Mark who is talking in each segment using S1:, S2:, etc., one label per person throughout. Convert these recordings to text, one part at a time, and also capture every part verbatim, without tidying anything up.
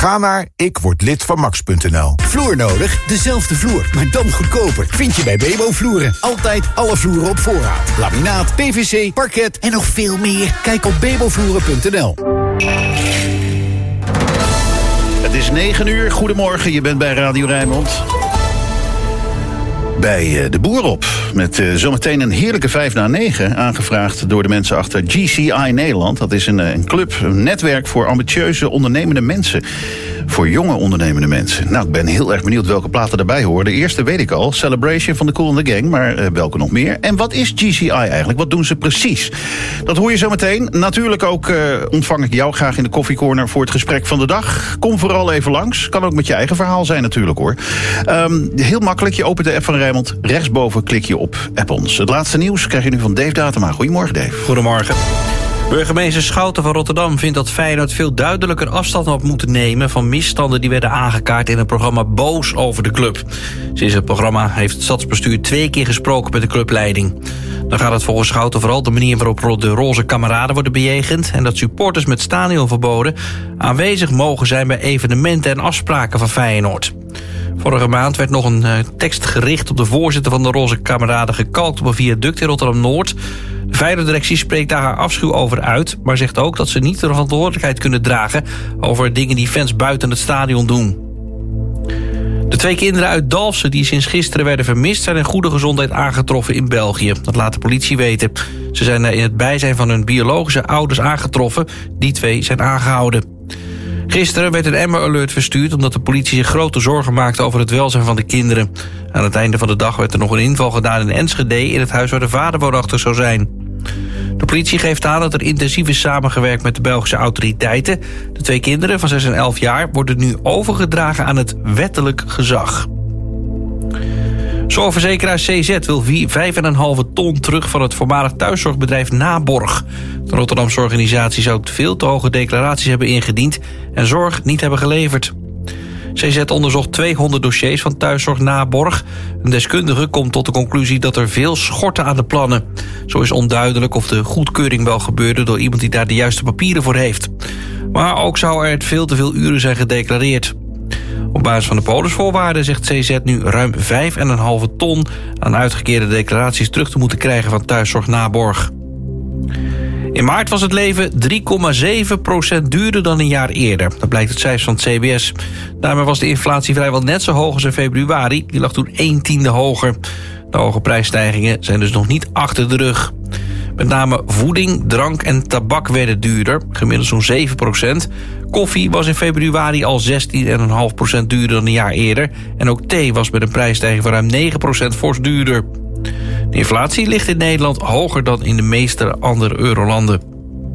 S1: Ga naar ik word lid van max punt n l.
S2: Vloer nodig? Dezelfde vloer, maar dan goedkoper. Vind je bij Bebo Vloeren. Altijd alle vloeren op voorraad. Laminaat, P V C, parket en nog veel meer. Kijk op bebovloeren punt n l.
S3: Het is negen uur. Goedemorgen, je bent bij Radio Rijnmond. Bij de Boer op. Met uh, zometeen een heerlijke vijf na negen. Aangevraagd door de mensen achter G C I Nederland. Dat is een, een club, een netwerk voor ambitieuze ondernemende mensen. Voor jonge ondernemende mensen. Nou, ik ben heel erg benieuwd welke platen daarbij horen. De eerste weet ik al, Celebration van de Kool and the Gang. Maar uh, welke nog meer? En wat is G C I eigenlijk? Wat doen ze precies? Dat hoor je zometeen. Natuurlijk ook uh, ontvang ik jou graag in de koffiecorner voor het gesprek van de dag. Kom vooral even langs. Kan ook met je eigen verhaal zijn natuurlijk hoor. Um, heel makkelijk, je opent de app van Rijnmond. Rechtsboven klik je op App ons. Het laatste nieuws krijg je nu van Dave Datema. Goedemorgen Dave.
S4: Goedemorgen. Burgemeester Schouten van Rotterdam vindt dat Feyenoord veel duidelijker afstand op moet nemen van misstanden die werden aangekaart in het programma Boos over de club. Sinds het programma heeft het stadsbestuur twee keer gesproken met de clubleiding. Dan gaat het volgens Schouten vooral de manier waarop de roze kameraden worden bejegend en dat supporters met stadionverboden aanwezig mogen zijn bij evenementen en afspraken van Feyenoord. Vorige maand werd nog een uh, tekst gericht op de voorzitter van de roze kameraden gekalkt op een viaduct in Rotterdam-Noord. De Feyenoord-directie spreekt daar haar afschuw over uit, maar zegt ook dat ze niet de verantwoordelijkheid kunnen dragen over dingen die fans buiten het stadion doen. De twee kinderen uit Dalfsen die sinds gisteren werden vermist zijn in goede gezondheid aangetroffen in België. Dat laat de politie weten. Ze zijn in het bijzijn van hun biologische ouders aangetroffen. Die twee zijn aangehouden. Gisteren werd een Amber Alert verstuurd omdat de politie zich grote zorgen maakte over het welzijn van de kinderen. Aan het einde van de dag werd er nog een inval gedaan in Enschede in het huis waar de vader woonachtig zou zijn. De politie geeft aan dat er intensief is samengewerkt met de Belgische autoriteiten. De twee kinderen van zes en elf jaar worden nu overgedragen aan het wettelijk gezag. Zorgverzekeraar C Z wil vijf komma vijf ton terug van het voormalig thuiszorgbedrijf Naborg. De Rotterdamse organisatie zou veel te hoge declaraties hebben ingediend en zorg niet hebben geleverd. C Z onderzocht tweehonderd dossiers van thuiszorg Naborg. Een deskundige komt tot de conclusie dat er veel schorten aan de plannen. Zo is onduidelijk of de goedkeuring wel gebeurde door iemand die daar de juiste papieren voor heeft. Maar ook zou er veel te veel uren zijn gedeclareerd. Op basis van de polisvoorwaarden zegt C Z nu ruim vijf komma vijf ton aan uitgekeerde declaraties terug te moeten krijgen van thuiszorg Naborg. In maart was het leven drie komma zeven procent duurder dan een jaar eerder. Dat blijkt uit cijfers van het C B S. Daarmee was de inflatie vrijwel net zo hoog als in februari. Die lag toen een tiende hoger. De hoge prijsstijgingen zijn dus nog niet achter de rug. Met name voeding, drank en tabak werden duurder, gemiddeld zo'n zeven procent. Koffie was in februari al zestien komma vijf procent duurder dan een jaar eerder. En ook thee was met een prijsstijging van ruim negen procent fors duurder. De inflatie ligt in Nederland hoger dan in de meeste andere eurolanden.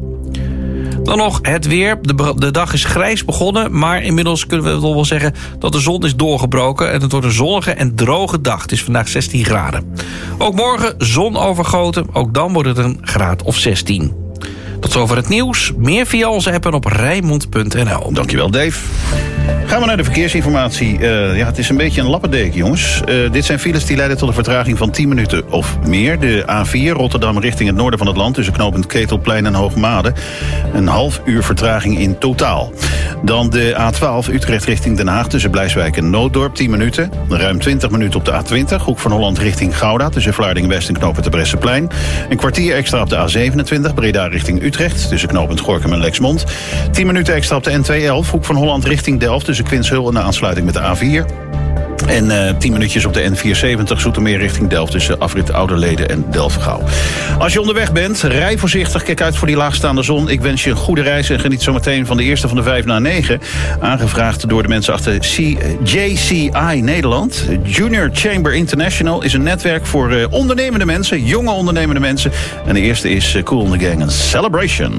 S4: Dan nog het weer. De, de dag is grijs begonnen, maar inmiddels kunnen we toch wel zeggen dat de zon is doorgebroken en het wordt een zonnige en droge dag. Het is vandaag zestien graden. Ook morgen zon overgoten, ook dan wordt het een graad of zestien. Tot zover het nieuws. Meer via onze app en op rijnmond punt n l.
S3: Dankjewel Dave. Gaan we naar de verkeersinformatie. Uh, ja, het is een beetje een lappendeken, jongens. Uh, dit zijn files die leiden tot een vertraging van tien minuten of meer. De A vier, Rotterdam richting het noorden van het land, tussen knooppunt Ketelplein en Hoogmade. Een half uur vertraging in totaal. Dan de A twaalf, Utrecht richting Den Haag, tussen Blijswijk en Nooddorp, tien minuten. Ruim twintig minuten op de A twintig, Hoek van Holland richting Gouda, tussen Vlaardingen-West en knooppunt Terbrechtseplein. Een kwartier extra op de A zevenentwintig, Breda richting Utrecht, tussen knooppunt Gorinchem en Lexmond. tien minuten extra op de N tweehonderdelf, Hoek van Holland richting Delft, tussen Quinshul en de aansluiting met de A vier. En uh, tien minuutjes op de N vierhonderdzeventig, Zoetermeer richting Delft, tussen afrit Ouderleden en Delft-Gouw. Als je onderweg bent, rij voorzichtig, kijk uit voor die laagstaande zon. Ik wens je een goede reis en geniet zometeen van de eerste van de vijf na negen. Aangevraagd door de mensen achter J C I Nederland. Junior Chamber International is een netwerk voor uh, ondernemende mensen, jonge ondernemende mensen. En de eerste is uh, Kool and the Gang, een Celebration.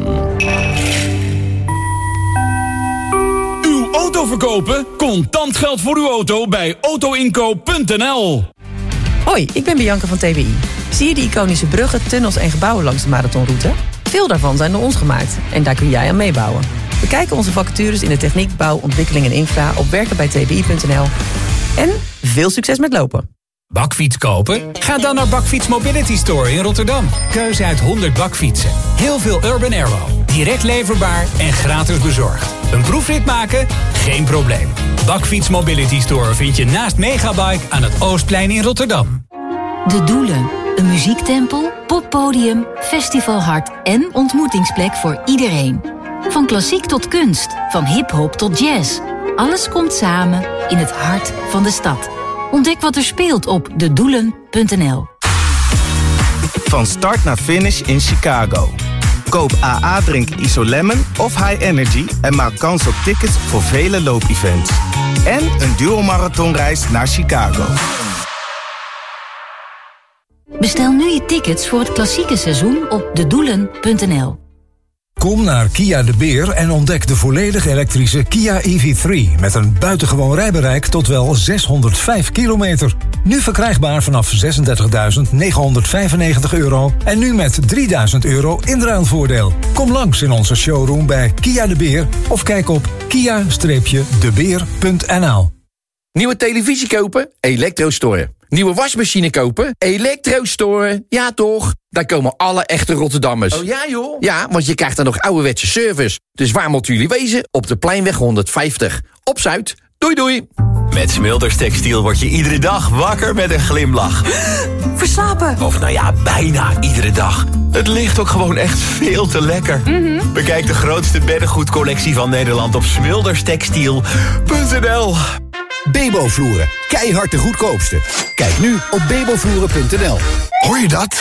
S5: Auto verkopen? Contant geld voor uw auto bij auto inkoop punt n l.
S6: Hoi, ik ben Bianca van T W I. Zie je die iconische bruggen, tunnels en gebouwen langs de marathonroute? Veel daarvan zijn door ons gemaakt en daar kun jij aan meebouwen. Bekijk onze vacatures in de techniek, bouw, ontwikkeling en infra op werken bij t w i punt n l. En veel succes met lopen.
S7: Bakfiets kopen? Ga dan naar Bakfiets Mobility Store in Rotterdam. Keuze uit honderd bakfietsen. Heel veel Urban Aero. direct leverbaar en gratis bezorgd. Een proefrit maken? Geen probleem. Bakfiets Mobility Store vind je naast Megabike aan het Oostplein in Rotterdam.
S8: De Doelen. Een muziektempel, poppodium, festivalhart en ontmoetingsplek voor iedereen. Van klassiek tot kunst, van hiphop tot jazz. Alles komt samen in het hart van de stad. Ontdek wat er speelt op de doelen punt n l.
S9: Van start naar finish in Chicago. Koop A A Drink Isolemon of High Energy en maak kans op tickets voor vele loopevents. En een duo-marathonreis naar Chicago.
S8: Bestel nu je tickets voor het klassieke seizoen op de doelen punt n l.
S10: Kom naar Kia de Beer en ontdek de volledig elektrische Kia E V drie... met een buitengewoon rijbereik tot wel zeshonderdvijf kilometer. Nu verkrijgbaar vanaf zesendertigduizend negenhonderdvijfennegentig euro... en nu met drieduizend euro inruilvoordeel. Kom langs in onze showroom bij Kia de Beer... of kijk op kia de beer punt n l.
S11: Nieuwe televisie kopen? Elektrostore. Nieuwe wasmachine kopen? Elektrostore. Ja toch? Daar komen alle echte Rotterdammers.
S12: Oh ja joh?
S11: Ja, want je krijgt dan nog ouderwetse service. Dus waar moeten jullie wezen? Op de Pleinweg honderdvijftig. Op Zuid. Doei doei.
S13: Met Smulders Textiel word je iedere dag wakker met een glimlach.
S14: Verslapen.
S13: Of nou ja, bijna iedere dag. Het ligt ook gewoon echt veel te lekker.
S14: Mm-hmm.
S13: Bekijk de grootste beddengoedcollectie van Nederland op smulderstextiel punt n l.
S2: Bebo-vloeren. Keihard de goedkoopste. Kijk nu op bebo-vloeren punt n l.
S1: Hoor je dat?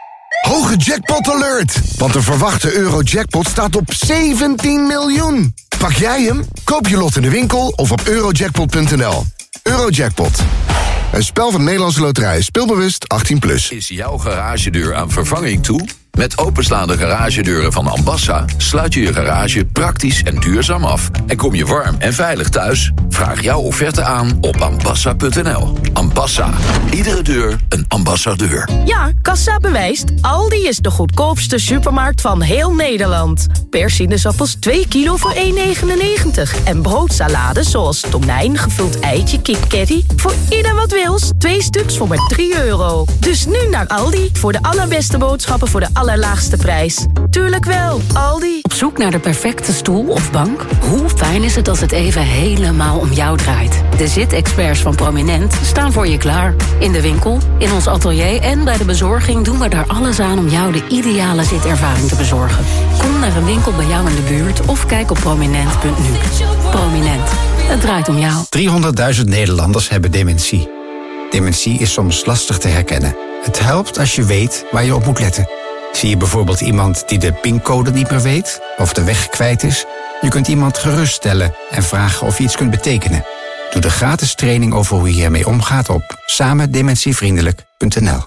S1: Hoge jackpot alert! Want de verwachte Eurojackpot staat op zeventien miljoen. Pak jij hem? Koop je lot in de winkel of op eurojackpot punt n l. Eurojackpot. Een spel van Nederlandse Loterij. Speelbewust achttien plus.
S15: Is jouw garagedeur aan vervanging toe? Met openslaande garagedeuren van Ambassa sluit je je garage praktisch en duurzaam af. En kom je warm en veilig thuis? Vraag jouw offerte aan op ambassa punt n l. Ambassa. Iedere deur een ambassadeur.
S16: Ja, Kassa bewijst. Aldi is de goedkoopste supermarkt van heel Nederland. Per sinaasappels twee kilo voor één negenennegentig. En broodsalades zoals tonijn, gevuld eitje, kikkerry. Voor ieder wat wils. Twee stuks voor maar drie euro. Dus nu naar Aldi voor de allerbeste boodschappen voor de allerlaagste prijs. Tuurlijk wel, Aldi.
S17: Op zoek naar de perfecte stoel of bank? Hoe fijn is het als het even helemaal om jou draait? De zitexperts van Prominent staan voor je klaar. In de winkel, in ons atelier en bij de bezorging doen we daar alles aan om jou de ideale zitervaring te bezorgen. Kom naar een winkel bij jou in de buurt of kijk op prominent punt n u. Prominent, het draait om jou.
S18: driehonderdduizend Nederlanders hebben dementie. Dementie is soms lastig te herkennen. Het helpt als je weet waar je op moet letten. Zie je bijvoorbeeld iemand die de pincode niet meer weet of de weg kwijt is? Je kunt iemand geruststellen en vragen of je iets kunt betekenen. Doe de gratis training over hoe je hiermee omgaat op samendementievriendelijk punt n l.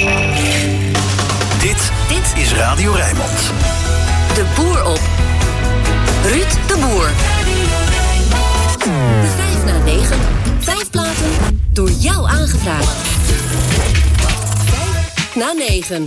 S19: Dit, dit is Radio Rijnmond.
S20: De Boer op. Ruud de Boer. Vijf na negen. Vijf platen door jou aangevraagd. Vijf na negen.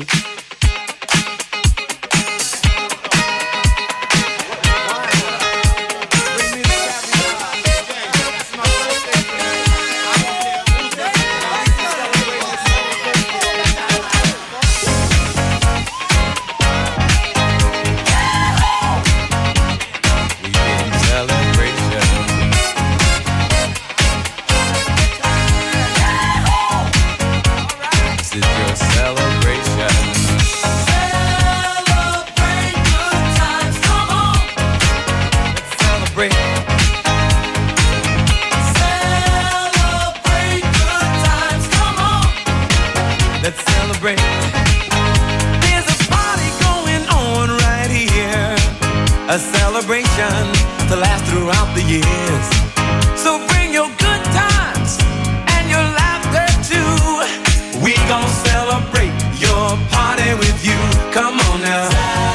S21: A celebration to last throughout the years. So bring your good times and your laughter too. We gon' celebrate your party with you. Come on now.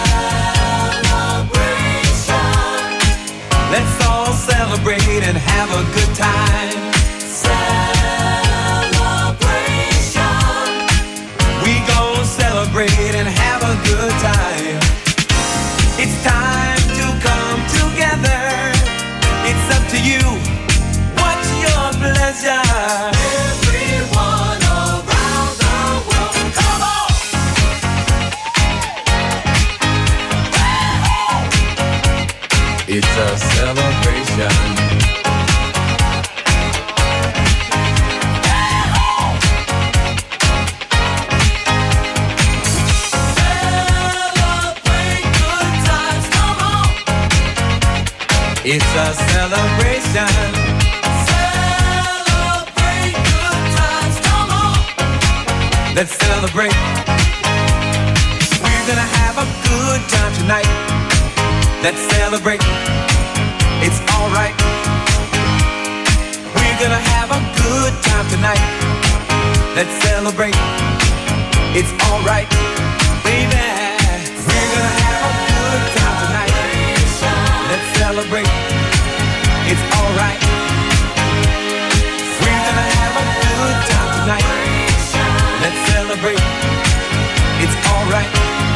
S21: Celebration. Let's all celebrate and have a good time. Celebration. We gon' celebrate and have a good time. It's time to come together. It's up to you. What's your pleasure? Everyone around the world, come on! It's a celebration. Celebrate good times, come on. Let's celebrate. We're gonna have a good time tonight. Let's celebrate. It's alright. We're gonna have a good time tonight. Let's celebrate. It's alright, baby. We're gonna have a good time tonight. Let's celebrate. It's alright. We're gonna have a good time tonight. Let's celebrate. It's alright.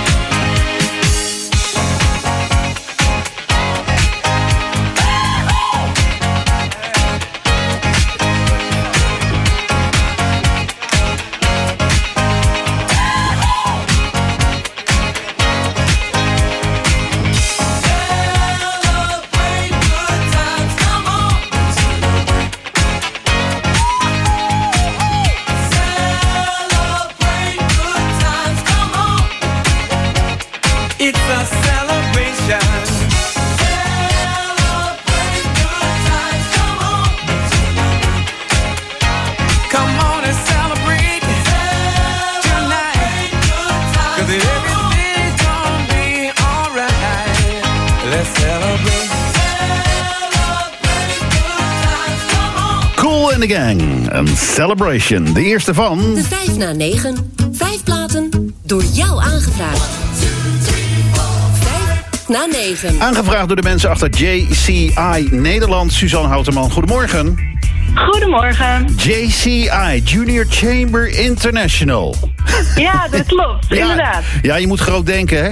S3: Gang, een celebration. De eerste van...
S20: De vijf na negen. Vijf platen door jou aangevraagd. Vijf na negen.
S3: Aangevraagd door de mensen achter J C I Nederland. Suzanne Houteman, goedemorgen.
S12: Goedemorgen.
S3: J C I, Junior Chamber International.
S12: Ja, dat klopt,
S3: ja,
S12: inderdaad.
S3: Ja, je moet groot denken, hè?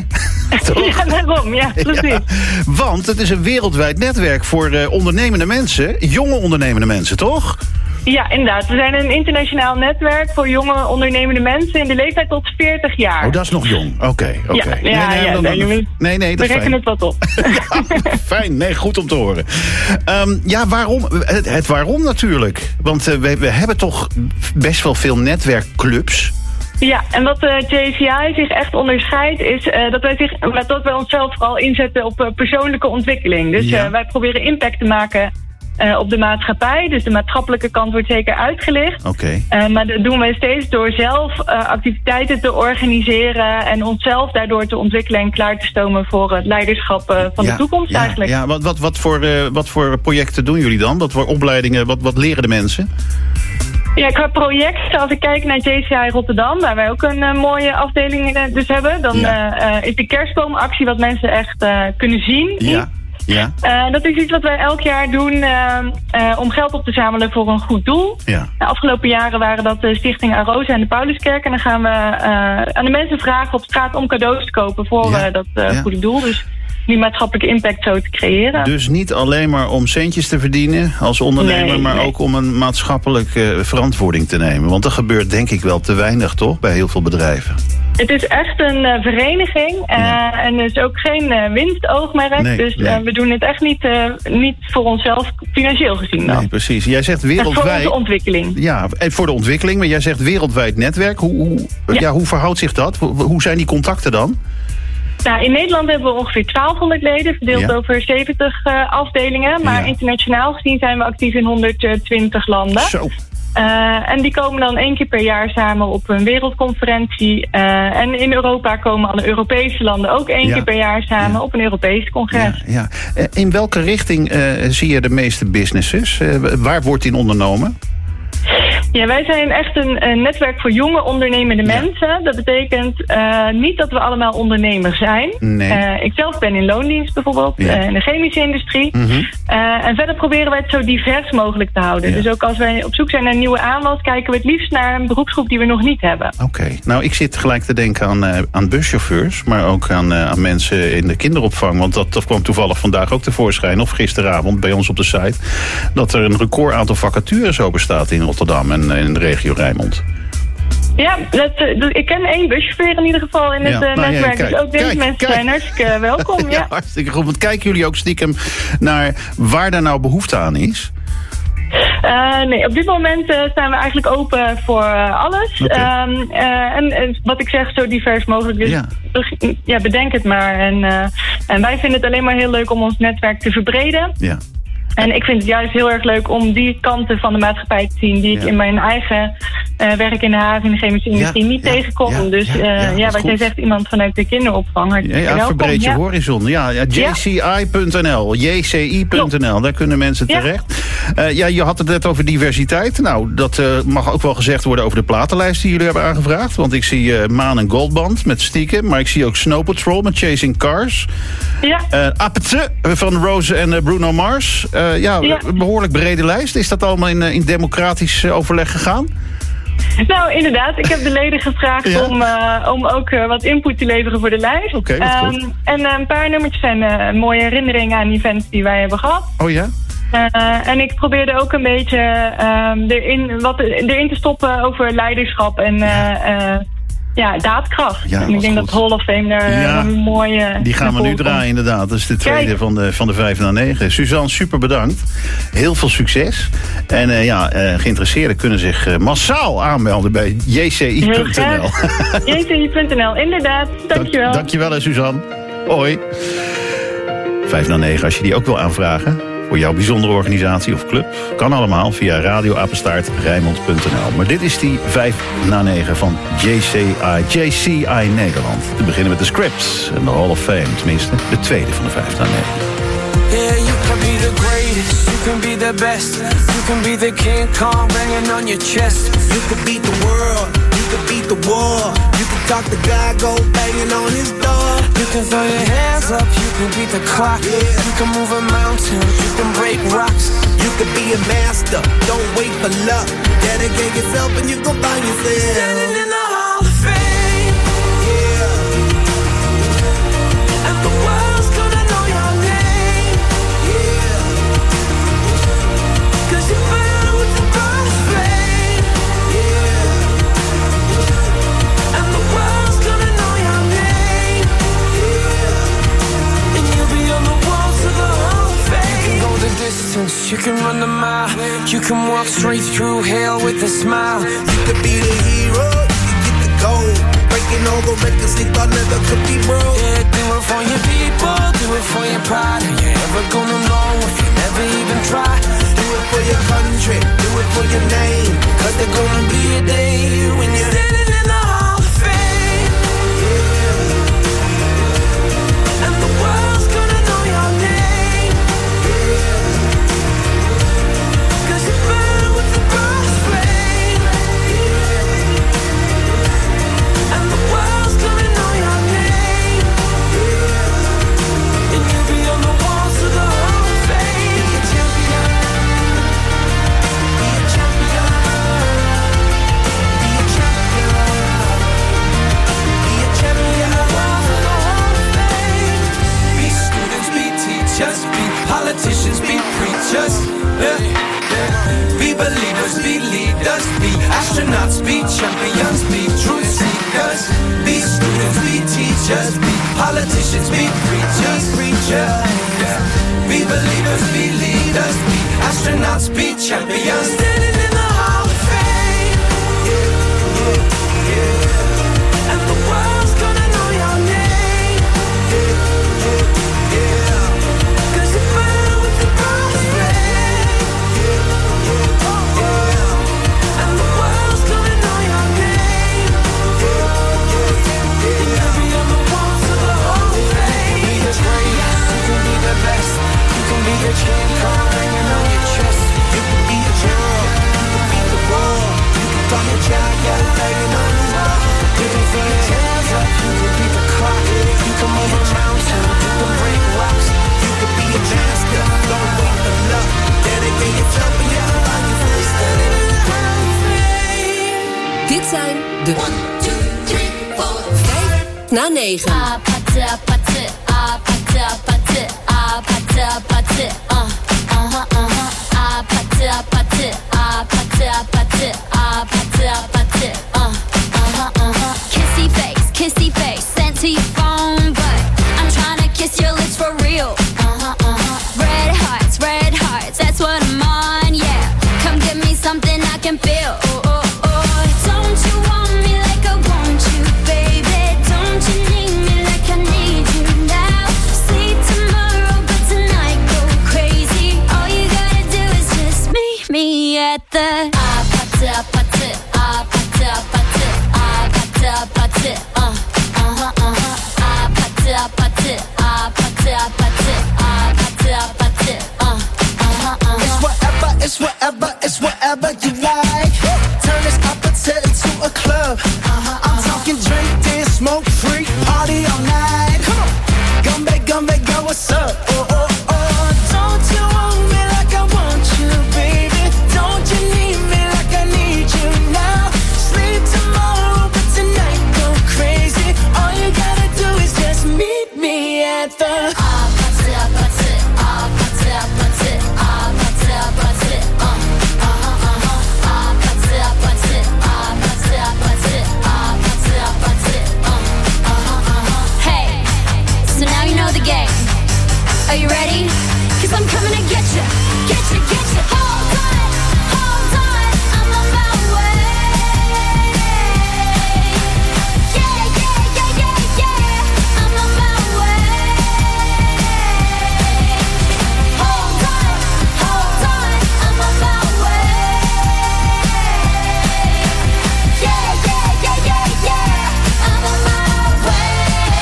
S12: Ja, daarom, ja, precies. Ja,
S3: want het is een wereldwijd netwerk voor uh, ondernemende mensen. Jonge ondernemende mensen, toch?
S12: Ja, inderdaad. We zijn een internationaal netwerk voor jonge ondernemende mensen in de leeftijd tot veertig jaar.
S3: Oh, dat is nog jong. Oké, okay, oké. Okay.
S12: Ja, ja,
S3: nee, nee,
S12: ja,
S3: dan,
S12: nee,
S3: dan, nee, nee, dat
S12: we rekken het wat op.
S3: Ja, fijn, nee, goed om te horen. Um, ja, waarom? Het, het waarom natuurlijk. Want uh, we, we hebben toch best wel veel netwerkclubs.
S12: Ja, en wat de uh, J C I zich echt onderscheidt is uh, dat wij zich, dat wij onszelf vooral inzetten op uh, persoonlijke ontwikkeling. Dus ja. uh, wij proberen impact te maken uh, op de maatschappij. Dus de maatschappelijke kant wordt zeker uitgelicht.
S3: Okay.
S12: Uh, maar dat doen wij steeds door zelf uh, activiteiten te organiseren en onszelf daardoor te ontwikkelen en klaar te stomen voor het leiderschap uh, van
S3: ja,
S12: de toekomst
S3: ja,
S12: eigenlijk.
S3: Ja, wat, wat, wat, voor, uh, wat voor projecten doen jullie dan? Wat voor opleidingen, wat, wat leren de mensen?
S12: Ja, qua projecten, als ik kijk naar J C I Rotterdam, waar wij ook een uh, mooie afdeling uh, dus hebben, dan ja. uh, uh, is de kerstboomactie wat mensen echt uh, kunnen zien.
S3: Ja. Ja.
S12: Uh, dat is iets wat wij elk jaar doen uh, uh, om geld op te zamelen voor een goed doel.
S3: Ja.
S12: De afgelopen jaren waren dat de Stichting Arosa en de Pauluskerk. En dan gaan we uh, aan de mensen vragen op straat om cadeaus te kopen voor ja. uh, dat uh, ja. goede doel. Dus die maatschappelijke impact zo te creëren.
S3: Dus niet alleen maar om centjes te verdienen als ondernemer, nee, maar nee. ook om een maatschappelijke verantwoording te nemen. Want dat gebeurt denk ik wel te weinig, toch, bij heel veel bedrijven?
S12: Het is echt een uh, vereniging uh, ja. en er is ook geen uh, winstoogmerk. Nee, dus nee. Uh, we doen het echt niet, uh, niet voor onszelf financieel gezien dan.
S3: Nee, precies. Jij zegt wereldwijd...
S12: En voor onze ontwikkeling.
S3: Ja, en voor de ontwikkeling, maar jij zegt wereldwijd netwerk. Hoe, hoe, ja. Ja, hoe verhoudt zich dat? Hoe, hoe zijn die contacten dan?
S12: Nou, in Nederland hebben we ongeveer twaalfhonderd leden, verdeeld ja. over zeventig uh, afdelingen. Maar ja. internationaal gezien zijn we actief in honderdtwintig landen.
S3: Zo.
S12: Uh, en die komen dan één keer per jaar samen op een wereldconferentie. Uh, en in Europa komen alle Europese landen ook één ja. keer per jaar samen ja. op een Europees congres.
S3: Ja, ja. In welke richting uh, zie je de meeste businesses? Uh, waar wordt in ondernomen?
S12: Ja, wij zijn echt een, een netwerk voor jonge ondernemende ja. mensen. Dat betekent uh, niet dat we allemaal ondernemers zijn.
S3: Nee.
S12: Uh, ik zelf ben in loondienst bijvoorbeeld, ja. uh, in de chemische industrie.
S3: Mm-hmm.
S12: Uh, en verder proberen wij het zo divers mogelijk te houden. Ja. Dus ook als wij op zoek zijn naar nieuwe aanwas, kijken we het liefst naar een beroepsgroep die we nog niet hebben.
S3: Oké, okay. Nou ik zit gelijk te denken aan, uh, aan buschauffeurs, maar ook aan, uh, aan mensen in de kinderopvang. Want dat, dat kwam toevallig vandaag ook tevoorschijn, of gisteravond bij ons op de site, dat er een record aantal vacatures zo bestaat in Rotterdam en in de regio Rijnmond.
S12: Ja, dat, dat, ik ken één buschauffeur in ieder geval in het ja, uh, nou, netwerk. Ja, kijk, dus ook deze kijk, mensen kijk. zijn hartstikke welkom. Ja.
S3: Ja, hartstikke goed. Want kijken jullie ook stiekem naar waar daar nou behoefte aan is?
S12: Uh, nee, op dit moment uh, zijn we eigenlijk open voor uh, alles.
S3: Okay.
S12: Um, uh, en, en wat ik zeg, zo divers mogelijk. Dus
S3: ja.
S12: ja, bedenk het maar. En, uh, en wij vinden het alleen maar heel leuk om ons netwerk te verbreden.
S3: Ja.
S12: En ik vind het juist heel erg leuk om die kanten van de maatschappij te zien... die ik ja. in mijn eigen uh, werk in de haven, in de chemische industrie, ja, niet ja, tegenkom. Ja, dus uh, ja, ja, wat jij zegt, iemand vanuit de kinderopvang.
S3: Ja, ja, verbreed je ja. horizon. Ja, ja, j c i punt n l, j c i punt n l, daar kunnen mensen terecht. Ja. Uh, ja, je had het net over diversiteit. Nou, dat uh, mag ook wel gezegd worden over de platenlijst die jullie hebben aangevraagd. Want ik zie uh, Maan en Goldband met Stiekem, maar ik zie ook Snow Patrol met Chasing Cars.
S12: Ja.
S3: Uh, Apete van Rose en uh, Bruno Mars. Uh, ja, ja, een behoorlijk brede lijst. Is dat allemaal in, in democratisch overleg gegaan?
S12: Nou, inderdaad. Ik heb de leden gevraagd ja. om, uh, om ook uh, wat input te leveren voor de lijst.
S3: Oké, okay, um,
S12: en uh, een paar nummertjes zijn uh, mooie herinneringen aan events die wij hebben gehad.
S3: Oh ja?
S12: Uh, en ik probeerde ook een beetje uh, erin, wat, erin te stoppen over leiderschap en... Uh, uh, Ja, daadkracht.
S3: Ja,
S12: en ik denk goed. dat Hall of Fame daar ja, een mooie...
S3: Die gaan we nu draaien, inderdaad. Dat is de tweede van de, van de vijf na negen. Suzanne, super bedankt. Heel veel succes. En uh, ja, uh, geïnteresseerden kunnen zich uh, massaal aanmelden bij j c i punt n l.
S12: j c i punt n l, inderdaad. Dankjewel.
S3: Dank, dankjewel, Suzanne. Hoi. vijf na negen, als je die ook wil aanvragen... voor jouw bijzondere organisatie of club. Kan allemaal via radioapenstaart rijnmond punt n l. Maar dit is die vijf na negen van J C I, J C I Nederland. Te beginnen met de Scripts en de Hall of Fame. Tenminste, de tweede van de vijf na negen.
S21: Yeah, you can be the greatest, you can be the best. You can be the King Kong banging on your chest. You can beat the world, you can beat the war. You can talk the guy, go banging on his door. You can throw your hands up, you can beat the clock. Yeah. You can move a mountain, you can break rocks. You can be a master, don't wait for luck. Dedicate yourself and you can find yourself standing in the Hall of Fame. Yeah. And the world's gonna know your name. Yeah. Cause you burn with the brightest flame. Yeah. And the world's gonna know your name. Yeah. And you'll be on the walls of the Hall of Fame. You can go the distance, you can run the mile. You can walk straight through hell with a smile. You can be the hero, you can get the gold. Breaking all the records they thought never could be broke. Yeah, do it for your people, do it for your pride. Are you ever gonna know if you never even try? Do it for your country, do it for your name. Cause there's gonna be a day when you're standing in the Hall of Fame. Yeah. And the world's gonna know your name. Yeah. Cause you burn with the brightest flame. Yeah. And the world's gonna know your name. Yeah. And you'll be on the walls of the Hall of Fame. Be a champion. Be a champion. Be a champion. Be a champion. Walls of the Hall of Fame. Be students, be teachers, be politicians, be preachers. Yeah. Be believers, be leaders, be astronauts, be champions, be truth seekers. Be students, be teachers, be politicians, be preachers, preachers. Yeah. Be believers, be leaders, be astronauts, be champions. Standing in the Hall of Fame. Yeah, yeah, yeah. And the world's gonna know your name. Yeah, yeah, yeah. Cause you burn with the brightest flame. And the world's gonna know your name. And you'll be on the walls of the Hall of Fame. You can be the greatest, you can be the best. You can be the King Kong hanging on your chest. You can be the world, you can beat the war. You can talk your giant banging on his door. You can throw your hands up, you can beat the clock. You can move a mountain, you can break rocks. You can be a master, don't wait for luck. Dedicate yourself and you can find yourself standing in the Hall of Fame.
S20: Dit zijn de one, two, three, four, vijf na negen.
S14: Kissy face, kissy face, sent to your phone, but I'm trying to kiss your lips for real. Uh-huh, uh-huh. Red hearts, red hearts, that's what I'm on, yeah. Come can feel. Oh, oh, oh. Don't you want me like I want you, baby? Don't you need me like I need you now? Sleep tomorrow, but tonight go crazy. All you gotta do is just meet me at the ah party, party, ah party, party, ah party, party, uh, uh huh, uh huh, ah party, party, ah party, party, ah party, party, uh, uh huh, uh huh.
S4: It's whatever, it's whatever, it's whatever you like. Turn this appetite into a club. Uh-huh, I'm talking drink, dance, smoke, free, party all night. Come on, gumbe, gumbe, go, what's up? Oh, oh, oh. Don't you want me like I want you, baby? Don't you need me like I need you now? Sleep tomorrow, but tonight go crazy. All you gotta do is just meet me at the
S14: ah party, party, ah party, party, ah party, party, uh, uh huh, uh huh, ah party, party, ah party, party, ah party, party, uh, uh huh, uh huh. Hey, so now you know the game. Are you ready? 'Cause I'm coming to get you, get you, get you. Hold on, hold on, I'm on my way. Yeah, yeah, yeah, yeah, yeah, I'm on my way. Hold on, hold on, I'm on my way. Yeah, yeah, yeah, yeah, yeah, I'm on my way.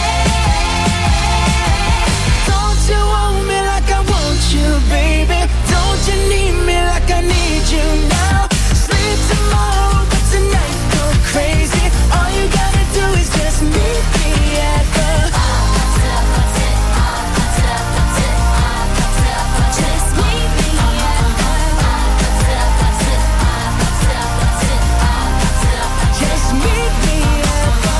S4: Don't you want me like I want you, baby? Don't you need me like I need you now? Sleep tomorrow, but tonight go crazy. All you gotta do is just meet me at the
S14: Just meet me at the
S4: Just meet me at the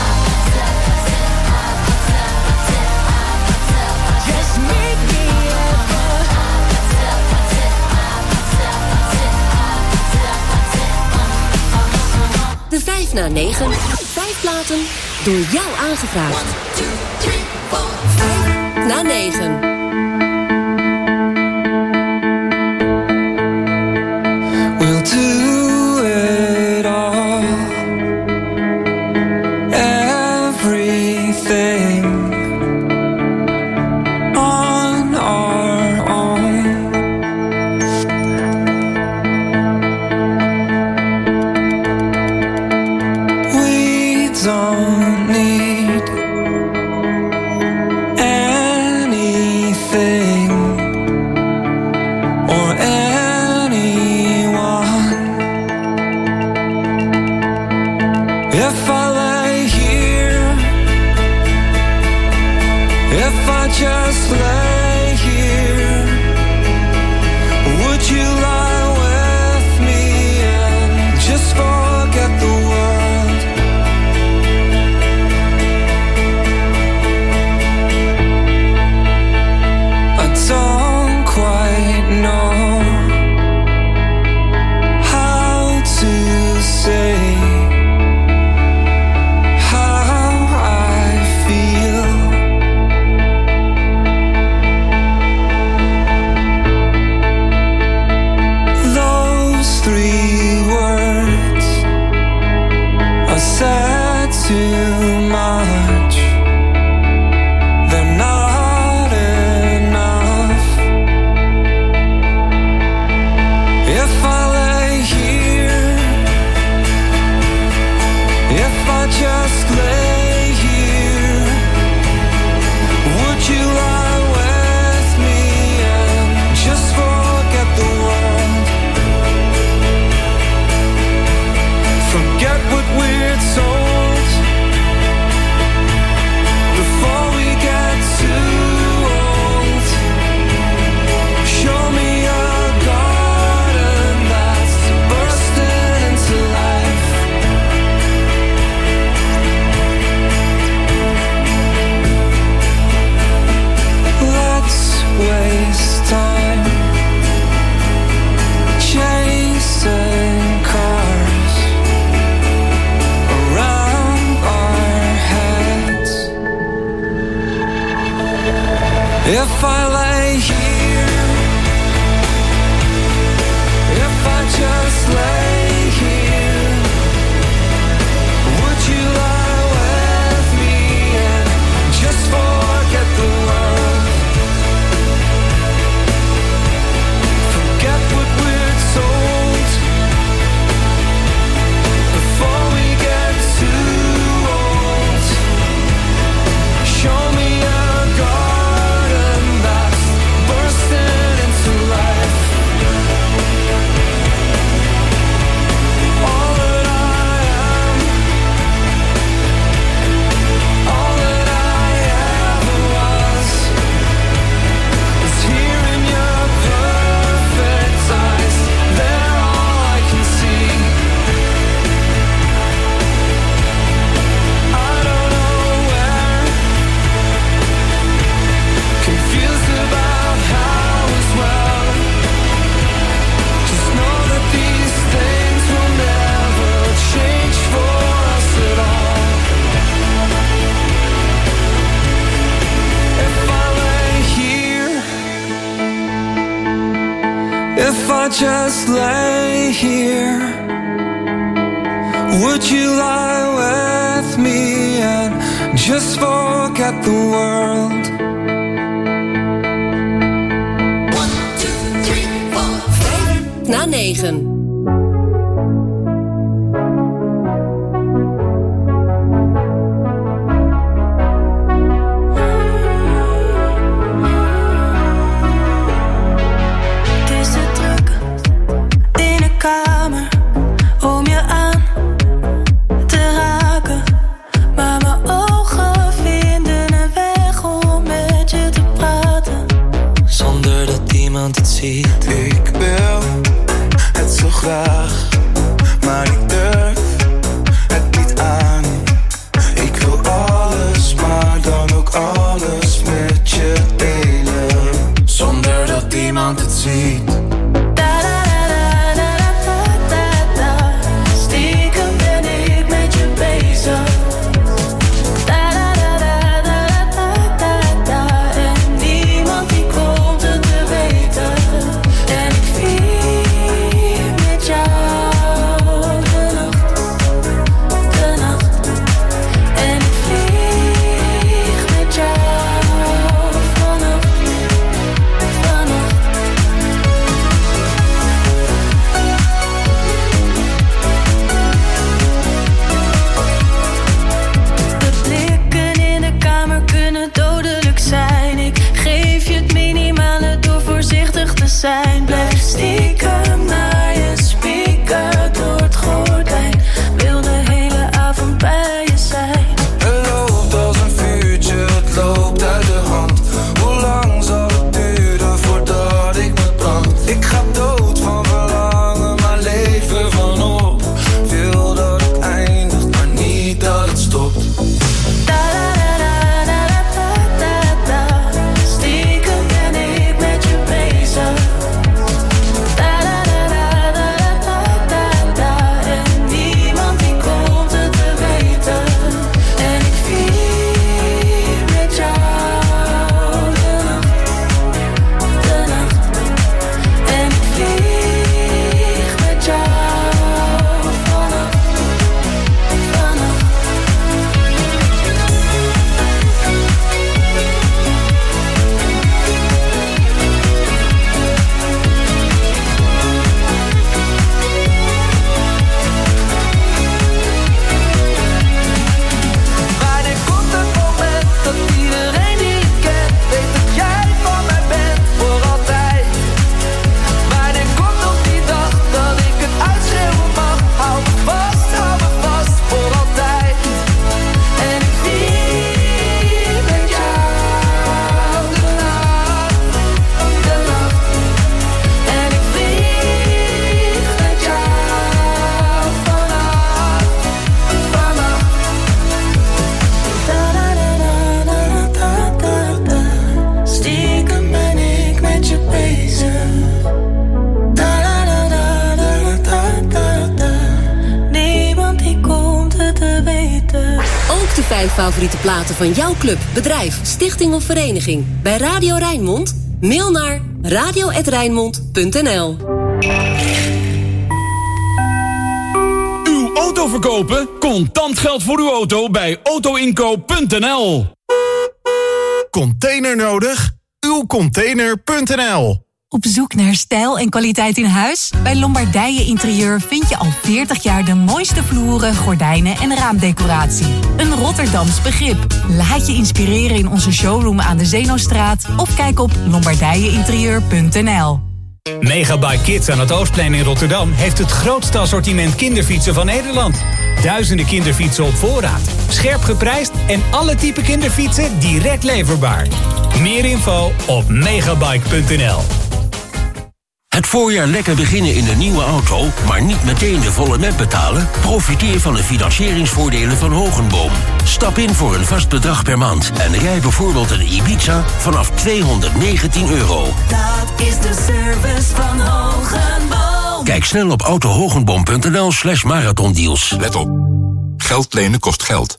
S4: Just meet me at
S20: De vijf na negen. Vijf platen door jou aangevraagd. Vijf na negen.
S22: We'll do it all. Everything on our own. We don't need anything or anyone. If I lay here, if I just lay here, would you lie with me and just forget the world? I don't quite know how to say how I feel. Those three words are said too much. They're not enough. If I lay here, if I just lay here, would you lie with me and just forget the world? Forget what we're told before we get too old. Show me a garden if I just lay here? Would you lie with me and just forget the world?
S20: One, two, three, four. Vijf na negen.
S22: Het ziet. Ik wil het zo graag, maar ik durf het niet aan. Ik wil alles, maar dan ook alles met je delen, zonder dat iemand het ziet. Stiekem ben ik met je bezig.
S5: Zijn. Blijf stiekem naar je spieken door het gordijn. Wil de hele avond bij je zijn.
S22: Het loopt als een vuurtje, het loopt uit de hand. Hoe lang zal het duren voordat ik me brand? Ik ga dood van verlangen, maar leven van op. Wil dat het eindigt, maar niet dat het stopt. Stiekem ben ik met je bezig.
S20: Vijf favoriete platen van jouw club, bedrijf, stichting of vereniging. Bij Radio Rijnmond? Mail naar radio at rijnmond punt n l.
S6: Uw auto verkopen? Contant geld voor uw auto bij autoinkoop punt n l.
S23: Container nodig? uw container punt n l.
S24: Op zoek naar stijl en kwaliteit in huis? Bij Lombardije Interieur vind je al veertig jaar de mooiste vloeren, gordijnen en raamdecoratie. Een Rotterdams begrip. Laat je inspireren in onze showroom aan de Zeenostraat of kijk op lombardije interieur punt n l.
S7: Megabike Kids aan het Oostplein in Rotterdam heeft het grootste assortiment kinderfietsen van Nederland. Duizenden kinderfietsen op voorraad, scherp geprijsd en alle type kinderfietsen direct leverbaar. Meer info op megabike punt n l.
S25: Het voorjaar lekker beginnen in een nieuwe auto, maar niet meteen de volle net betalen? Profiteer van de financieringsvoordelen van Hogenboom. Stap in voor een vast bedrag per maand en rij bijvoorbeeld een Ibiza vanaf tweehonderdnegentien euro.
S5: Dat is de service van Hogenboom.
S25: Kijk snel op autohogenboom punt n l slash marathondeals.
S26: Let op. Geld lenen kost geld.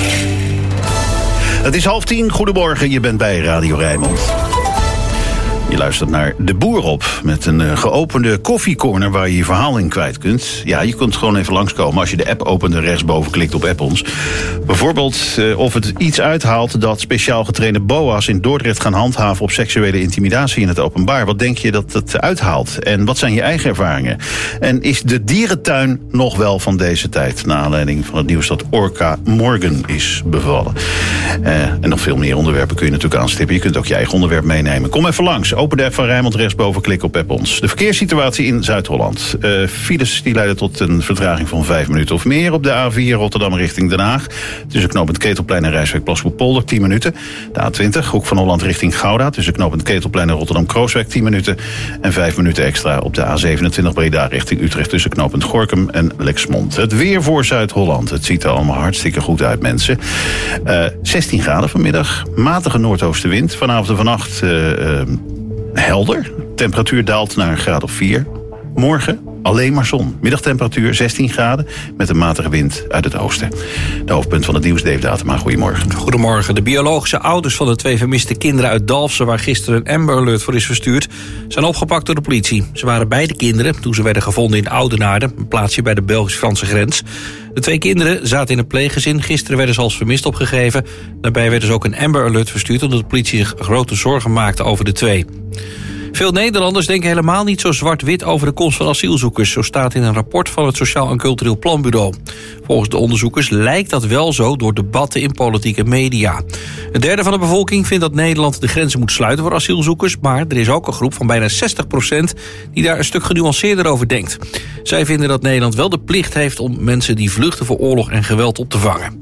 S3: Het is half tien. Goedemorgen, je bent bij Radio Rijnmond. Je luistert naar De Boer op met een uh, geopende koffiecorner waar je je verhaal in kwijt kunt. Ja, je kunt gewoon even langskomen als je de app opent en rechtsboven klikt op app ons. Bijvoorbeeld uh, of het iets uithaalt dat speciaal getrainde boa's in Dordrecht gaan handhaven op seksuele intimidatie in het openbaar. Wat denk je dat het uithaalt? En wat zijn je eigen ervaringen? En is de dierentuin nog wel van deze tijd? Naar aanleiding van het nieuws dat Orca Morgan is bevallen. Uh, en nog veel meer onderwerpen kun je natuurlijk aanstippen. Je kunt ook je eigen onderwerp meenemen. Kom even langs. Open de app van Rijnmond, rechtsboven klik op app ons. De verkeerssituatie in Zuid-Holland. Uh, files die leiden tot een vertraging van vijf minuten of meer. Op de A vier Rotterdam richting Den Haag. Tussen knooppunt Ketelplein en Rijswijk-Plasboepolder tien minuten. De A twintig Hoek van Holland richting Gouda. Tussen knooppunt Ketelplein en Rotterdam-Krooswijk tien minuten. En vijf minuten extra op de A zevenentwintig Breda richting Utrecht. Tussen knooppunt Gorinchem en Lexmond. Het weer voor Zuid-Holland. Het ziet er allemaal hartstikke goed uit, mensen. Uh, zestien graden vanmiddag. Matige noordoostenwind. Vanavond en vannacht uh, uh, helder. Temperatuur daalt naar een graad of vier. Morgen alleen maar zon. Middagtemperatuur zestien graden met een matige wind uit het oosten. De hoofdpunt van het nieuws, Dave Datema. Goedemorgen.
S2: Goedemorgen. De biologische ouders van de twee vermiste kinderen uit Dalfsen, waar gisteren een Amber Alert voor is verstuurd, zijn opgepakt door de politie. Ze waren beide kinderen toen ze werden gevonden in Oudenaarde, een plaatsje bij de Belgisch-Franse grens. De twee kinderen zaten in een pleeggezin. Gisteren werden ze als vermist opgegeven. Daarbij werd dus ook een Amber Alert verstuurd, omdat de politie zich grote zorgen maakte over de twee. Veel Nederlanders denken helemaal niet zo zwart-wit over de komst van asielzoekers. Zo staat in een rapport van het Sociaal en Cultureel Planbureau. Volgens de onderzoekers lijkt dat wel zo door debatten in politiek en media. Een derde van de bevolking vindt dat Nederland de grenzen moet sluiten voor asielzoekers. Maar er is ook een groep van bijna zestig procent die daar een stuk genuanceerder over denkt. Zij vinden dat Nederland wel de plicht heeft om mensen die vluchten voor oorlog en geweld op te vangen.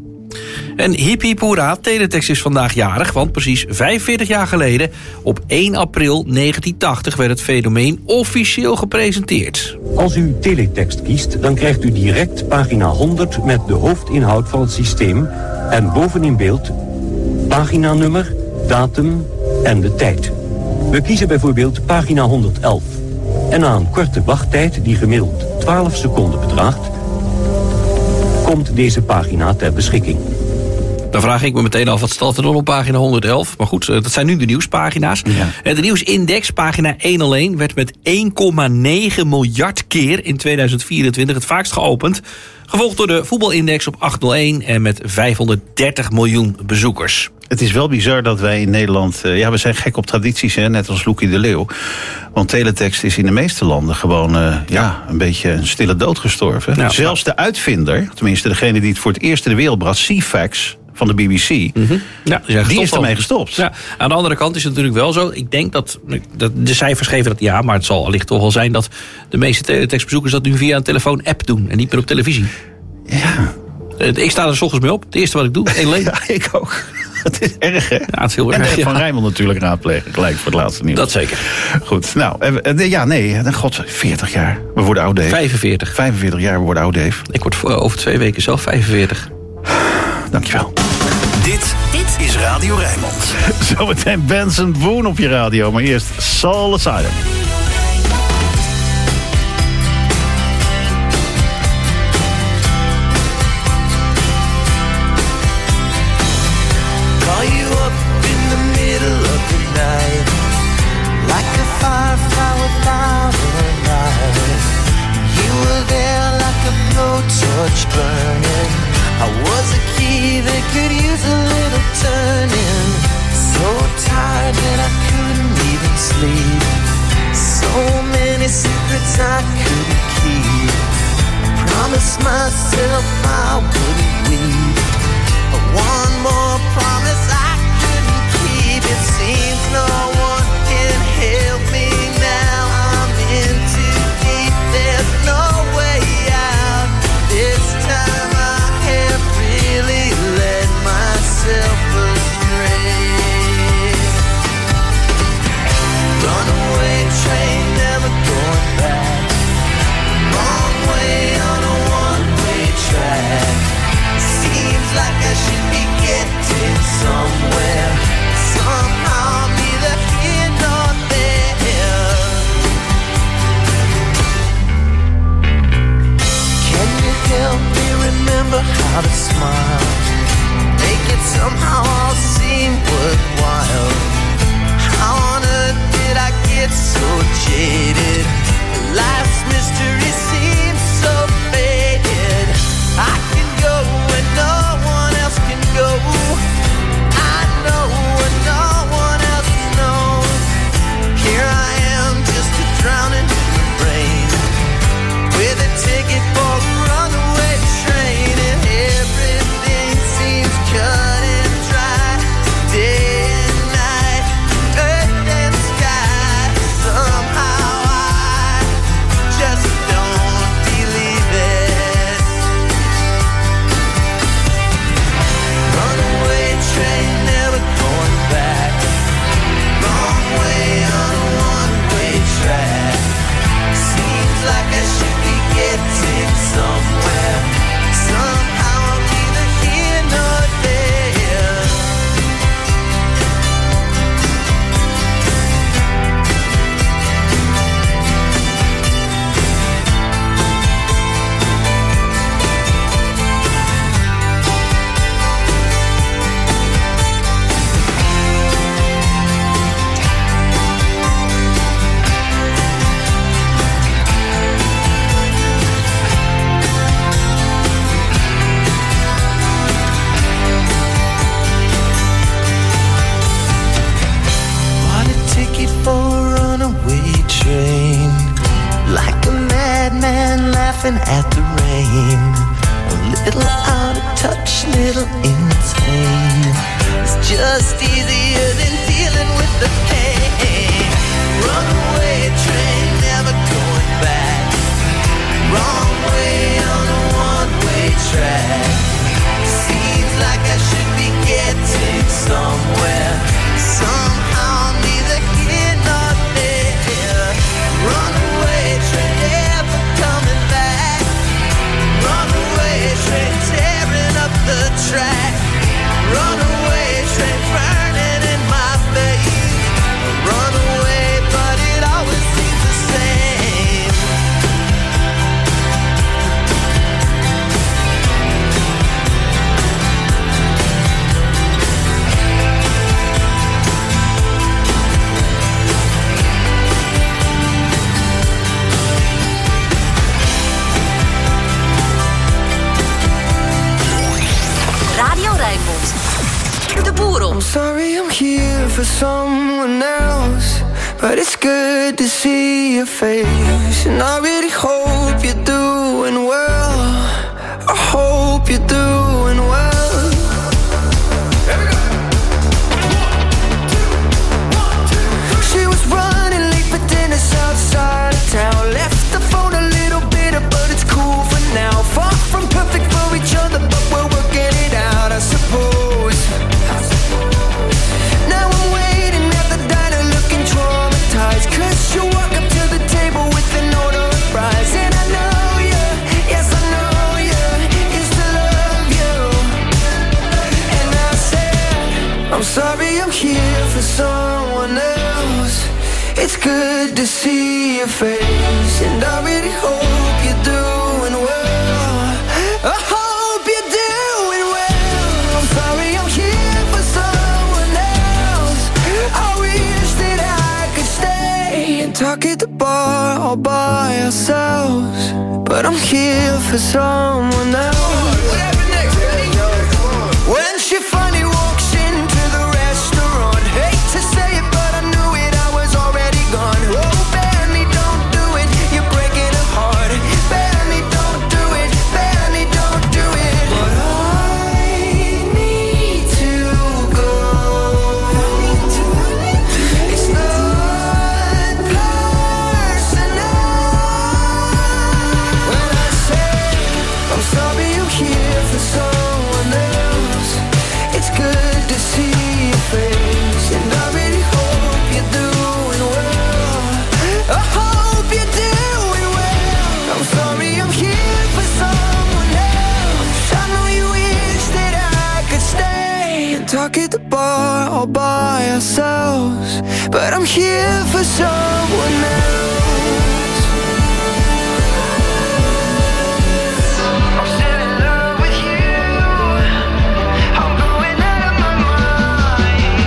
S2: En hip hip hoera, Teletext is vandaag jarig, want precies vijfenveertig jaar geleden, op één april negentien tachtig, werd het fenomeen officieel gepresenteerd.
S8: Als u Teletext kiest, dan krijgt u direct pagina honderd met de hoofdinhoud van het systeem en bovenin beeld paginanummer, datum en de tijd. We kiezen bijvoorbeeld pagina honderdelf. En na een korte wachttijd, die gemiddeld twaalf seconden bedraagt, komt deze pagina ter beschikking.
S2: Dan vraag ik me meteen af, wat staat er dan op pagina honderdelf? Maar goed, dat zijn nu de nieuwspagina's. Ja. De nieuwsindex, pagina honderdéén, werd met één komma negen miljard keer in tweeduizend vierentwintig het vaakst geopend. Gevolgd door de voetbalindex op achthonderdéén en met vijfhonderddertig miljoen bezoekers.
S3: Het is wel bizar dat wij in Nederland... Uh, ja, we zijn gek op tradities, hè, net als Loekie de Leeuw. Want teletext is in de meeste landen gewoon uh, ja, een beetje een stille dood gestorven. Ja, Zelfs de uitvinder, tenminste degene die het voor het eerst in de wereld bracht, Ceefax van de B B C, mm-hmm. ja, die, die is ermee gestopt.
S2: Ja, aan de andere kant is het natuurlijk wel zo. Ik denk dat, dat de cijfers geven dat ja, maar het zal allicht toch wel zijn dat de meeste teletextbezoekers dat nu via een telefoon-app doen en niet meer op televisie.
S3: Ja.
S2: Ik sta er 's ochtends mee op. Het eerste wat ik doe, één leen.
S3: Ja, ik ook. Het is erg, hè?
S2: Ja, het is heel
S3: en
S2: erg.
S3: En Van
S2: ja.
S3: Rijnmond natuurlijk raadplegen, gelijk voor het laatste nieuws.
S2: Dat zeker.
S3: Goed, nou, ja, nee, god, veertig jaar. We worden oud, Dave.
S2: vijfenveertig.
S3: vijfenveertig jaar, we worden oud, Dave.
S2: Ik word voor, over twee weken zelf vijfenveertig.
S3: Dankjewel.
S19: Dit, dit is Radio Rijnmond.
S3: Zometeen Benson Boone op je radio, maar eerst Soul Asylum.
S4: Torch burning. I was a key that could use a little turning. So tired that I couldn't even sleep. So many secrets I couldn't keep. I promised myself I wouldn't weep, but one more promise I couldn't keep. It seems no one can help me now. I'm in too deep. There's no way out. This time I have really led myself astray. Runaway train, never going back. Wrong way on a one-way track. Seems like I should be getting somewhere. Somehow I'm either laughing at the rain. A little out of touch, little insane. It's just easier than dealing with the pain. Runaway train, never going back. Wrong way on a one-way track. Seems like I should be getting somewhere. Somehow I'm neither here nor there. Runaway train, never coming back. Runaway train, tearing up the track. Runaway train, burning in my face. Runaway, but it always seems the same.
S20: Radio Rijnmond. De Boerel.
S4: I'm sorry I'm here for someone else, but it's good to see your face. And I really hope you're doing well. I hope you're doing well. She was running late for dinner outside of town. Left the phone a little bitter, but it's cool for now. Far from perfect for each other, but we're working it out, I suppose. Now I'm waiting at the diner looking traumatized, cause you walk up to the table with an order of fries. And I know you, yes I know you, used to love you. And I said, I'm sorry I'm here for someone else. It's good to see your face, and I really hope you're doing well. I hope you're doing well. I'm sorry I'm here for someone else. I wish that I could stay and talk at the bar all by ourselves, but I'm here for someone else. When she finally walks into the restaurant, hate to say it, but I knew it, I was already gone. Oh, Benny, don't do it, you're breaking her heart. Benny, don't do it, Benny, don't do it. But I need to go. It's not personal. When I say I'm sorry I'm here for someone else, it's good to see your face, and I really hope you're doing well. I hope you're doing well. I'm sorry I'm here for someone else. I know you wish that I could stay and talk at the bar all by ourselves, but I'm here for someone else. I'm still in love with you. I'm going out of my mind.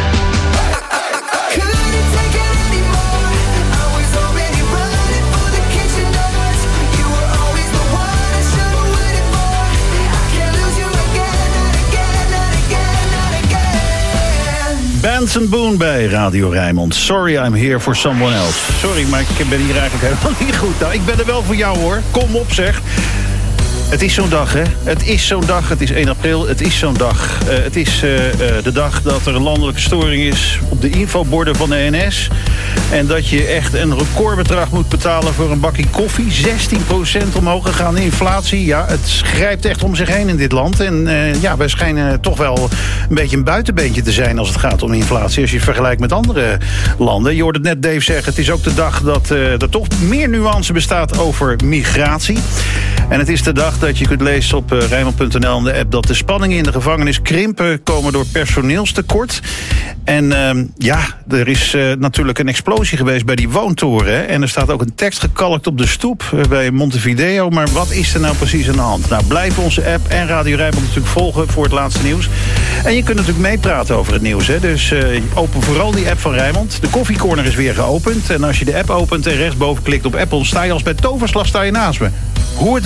S4: Couldn't take it anymore. I was already running for the kitchen doors. You were always the one I should've waited for. I can't lose you again, not again, not again, not again.
S3: Benson Boone bij Radio Rijnmond. Sorry, I'm here for someone else. Sorry, maar ik ben hier eigenlijk helemaal niet goed. Nou, ik ben er wel voor jou hoor. Kom op zeg. Het is zo'n dag, hè? Het is zo'n dag. Het is één april. Het is zo'n dag. Uh, het is uh, uh, de dag dat er een landelijke storing is op de infoborden van de N S. En dat je echt een recordbedrag moet betalen voor een bakje koffie. zestien procent omhoog gegaan. Inflatie, ja, het grijpt echt om zich heen in dit land. En uh, ja, wij schijnen toch wel een beetje een buitenbeentje te zijn als het gaat om inflatie. Als je het vergelijkt met andere landen. Je hoorde het net Dave zeggen, het is ook de dag dat uh, er toch meer nuance bestaat over migratie. En het is de dag dat je kunt lezen op uh, Rijnmond punt n l in de app dat de spanningen in de gevangenis krimpen komen door personeelstekort. En uh, ja, er is uh, natuurlijk een explosie geweest bij die woontoren. Hè? En er staat ook een tekst gekalkt op de stoep uh, bij Montevideo. Maar wat is er nou precies aan de hand? Nou, blijf onze app en Radio Rijnmond natuurlijk volgen voor het laatste nieuws. En je kunt natuurlijk meepraten over het nieuws. Hè? Dus uh, open vooral die app van Rijnmond. De koffiecorner is weer geopend. En als je de app opent en rechtsboven klikt op Apple, sta je als bij toverslag sta je naast me. Hoe het werkt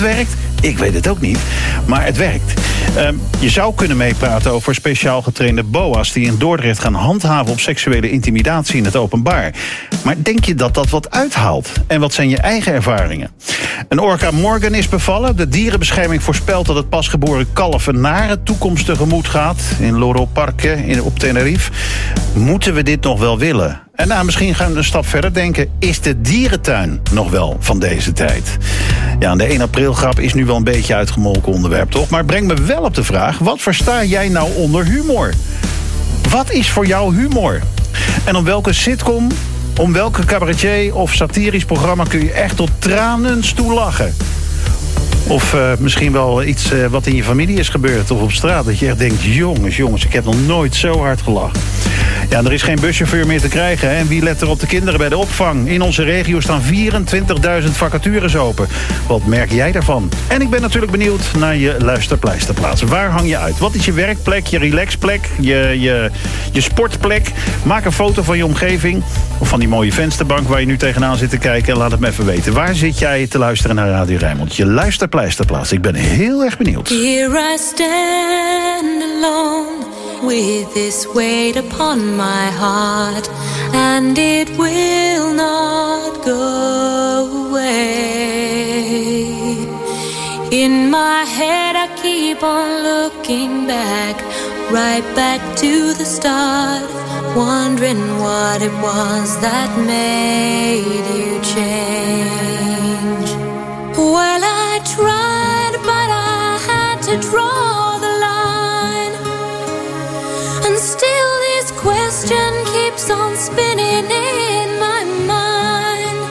S3: werkt? Ik weet het ook niet, maar het werkt. Uh, je zou kunnen meepraten over speciaal getrainde B O A's... die in Dordrecht gaan handhaven op seksuele intimidatie in het openbaar. Maar denk je dat dat wat uithaalt? En wat zijn je eigen ervaringen? Een orka Morgan is bevallen. De dierenbescherming voorspelt dat het pasgeboren kalf een nare toekomst tegemoet gaat. In Loro Parque in, op Tenerife. Moeten we dit nog wel willen? En nou, misschien gaan we een stap verder denken. Is de dierentuin nog wel van deze tijd? Ja, de één april grap is nu wel een beetje uitgemolken onderwerp, toch? Maar breng me wel op de vraag, wat versta jij nou onder humor? Wat is voor jou humor? En om welke sitcom, om welke cabaretier of satirisch programma kun je echt tot tranen toe lachen? Of uh, misschien wel iets uh, wat in je familie is gebeurd of op straat. Dat je echt denkt, jongens, jongens, ik heb nog nooit zo hard gelachen. Ja, er is geen buschauffeur meer te krijgen. Hè? En wie let er op de kinderen bij de opvang? In onze regio staan vierentwintigduizend vacatures open. Wat merk jij daarvan? En ik ben natuurlijk benieuwd naar je luisterpleisterplaats. Waar hang je uit? Wat is je werkplek, je relaxplek, je, je, je sportplek? Maak een foto van je omgeving. Of van die mooie vensterbank waar je nu tegenaan zit te kijken. En laat het me even weten. Waar zit jij te luisteren naar Radio Rijnmond? Je luisterpleisterplaats. Ik ben heel erg benieuwd.
S5: Here I stand alone with this weight upon my heart, and it will not go away. In my head I keep on looking back, right back to the start, wondering what it was that made you change. Well, I tried, but I had to draw the line, and still this question keeps on spinning in my mind.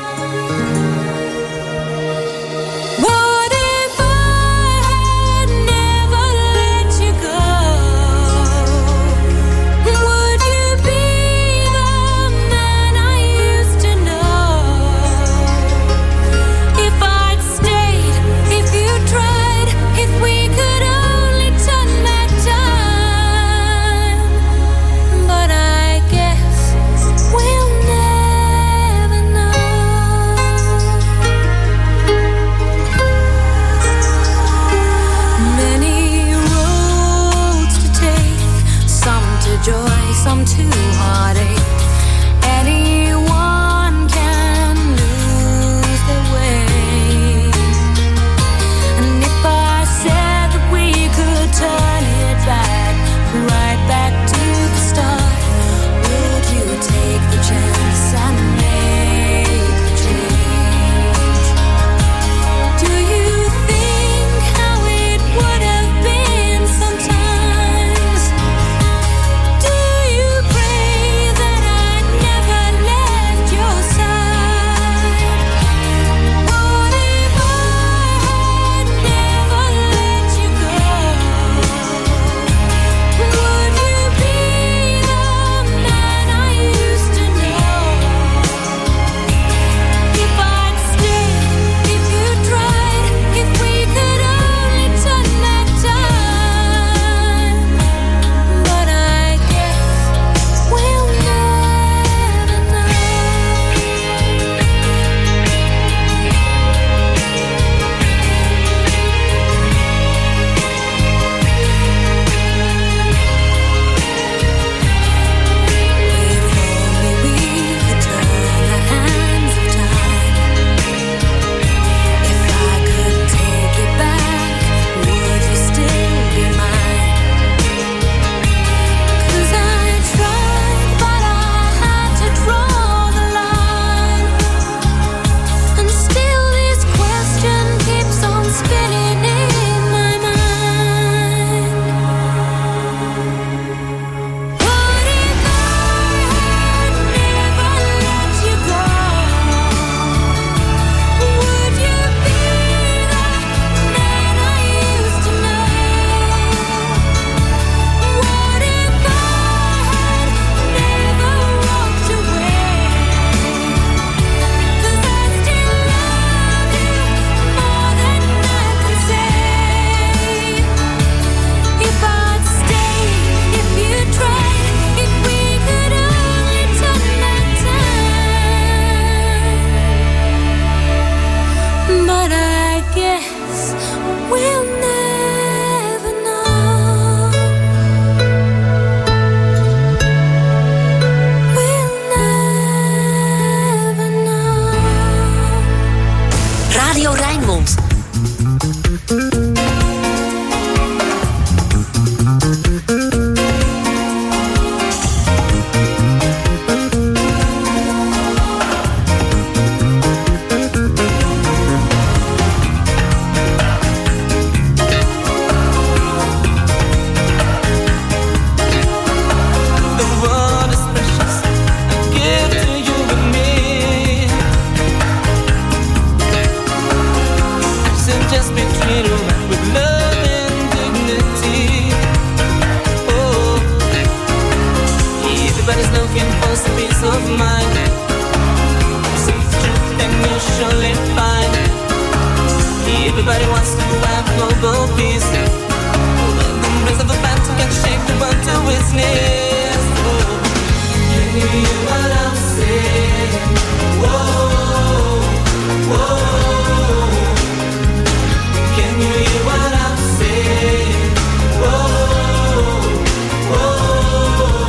S5: What if I had never let you go? Would you be the man I used to know?
S20: Radio Rijnmond.
S5: Everybody wants to have global peace. The breath of a phantom can shake the world to its knees. Oh. Can you hear what I'm saying? Whoa, whoa. Can you hear what I'm saying? Whoa, whoa.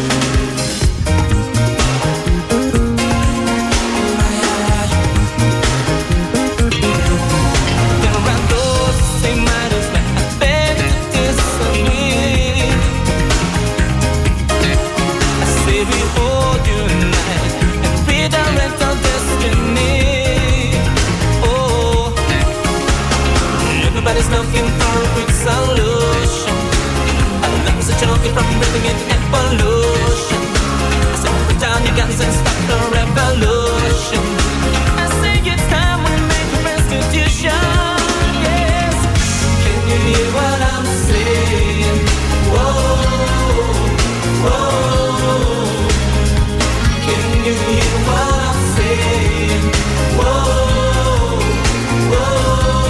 S5: Everybody's looking for a quick solution. And that was a joke from breathing in evolution. I said, put down your guns and stop the revolution. I say it's time we make a restitution. Yes. Can you hear what I'm saying? Whoa, whoa. Can you hear what I'm saying? Whoa, whoa.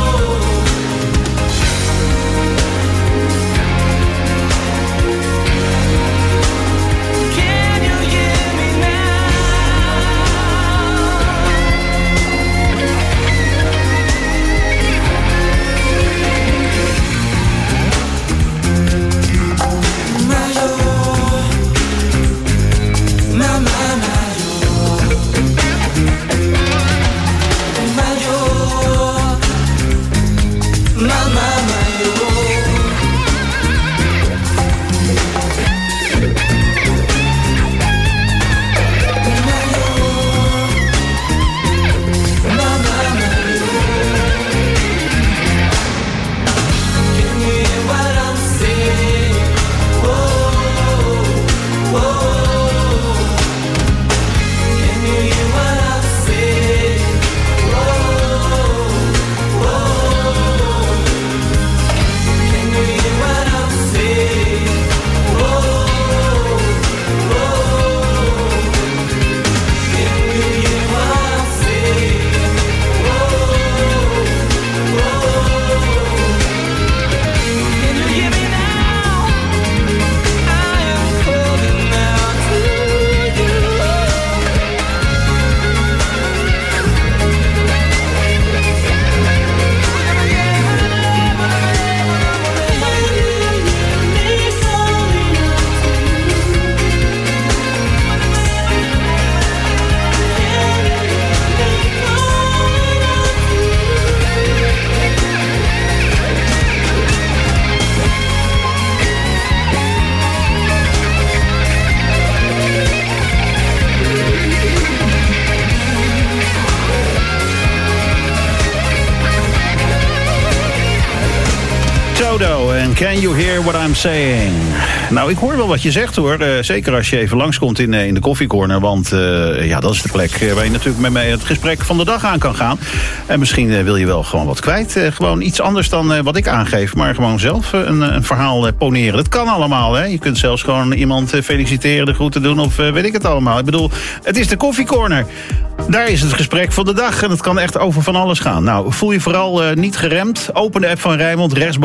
S3: En Can You Hear What I'm Saying? Nou, ik hoor wel wat je zegt hoor. Uh, zeker als je even langskomt in, uh, in de koffiecorner. Want uh, ja, dat is de plek uh, waar je natuurlijk met mij het gesprek van de dag aan kan gaan. En misschien uh, wil je wel gewoon wat kwijt. Uh, gewoon iets anders dan uh, wat ik aangeef. Maar gewoon zelf uh, een, een verhaal uh, poneren. Dat kan allemaal. Hè? Je kunt zelfs gewoon iemand uh, feliciteren, de groeten doen. Of uh, weet ik het allemaal. Ik bedoel, het is de koffiecorner. Daar is het gesprek van de dag. En het kan echt over van alles gaan. Nou, voel je vooral uh, niet geremd. Open de app van Rijnmond. Rechtsboven klikken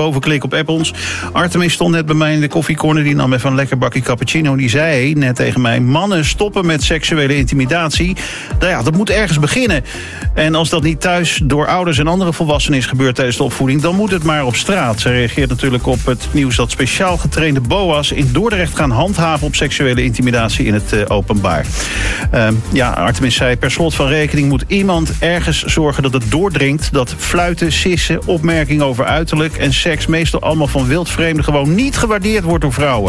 S3: Jacob Eppels. Artemis stond net bij mij in de koffiecorner. Die nam even een lekker bakje cappuccino. Die zei net tegen mij, mannen stoppen met seksuele intimidatie. Nou ja, dat moet ergens beginnen. En als dat niet thuis door ouders en andere volwassenen is gebeurd tijdens de opvoeding, dan moet het maar op straat. Zij reageert natuurlijk op het nieuws dat speciaal getrainde B O A's in Dordrecht gaan handhaven op seksuele intimidatie in het uh, openbaar. Uh, ja, Artemis zei, per slot van rekening moet iemand ergens zorgen dat het doordringt dat fluiten, sissen, opmerkingen over uiterlijk en seks meestal allemaal van wildvreemden gewoon niet gewaardeerd wordt door vrouwen.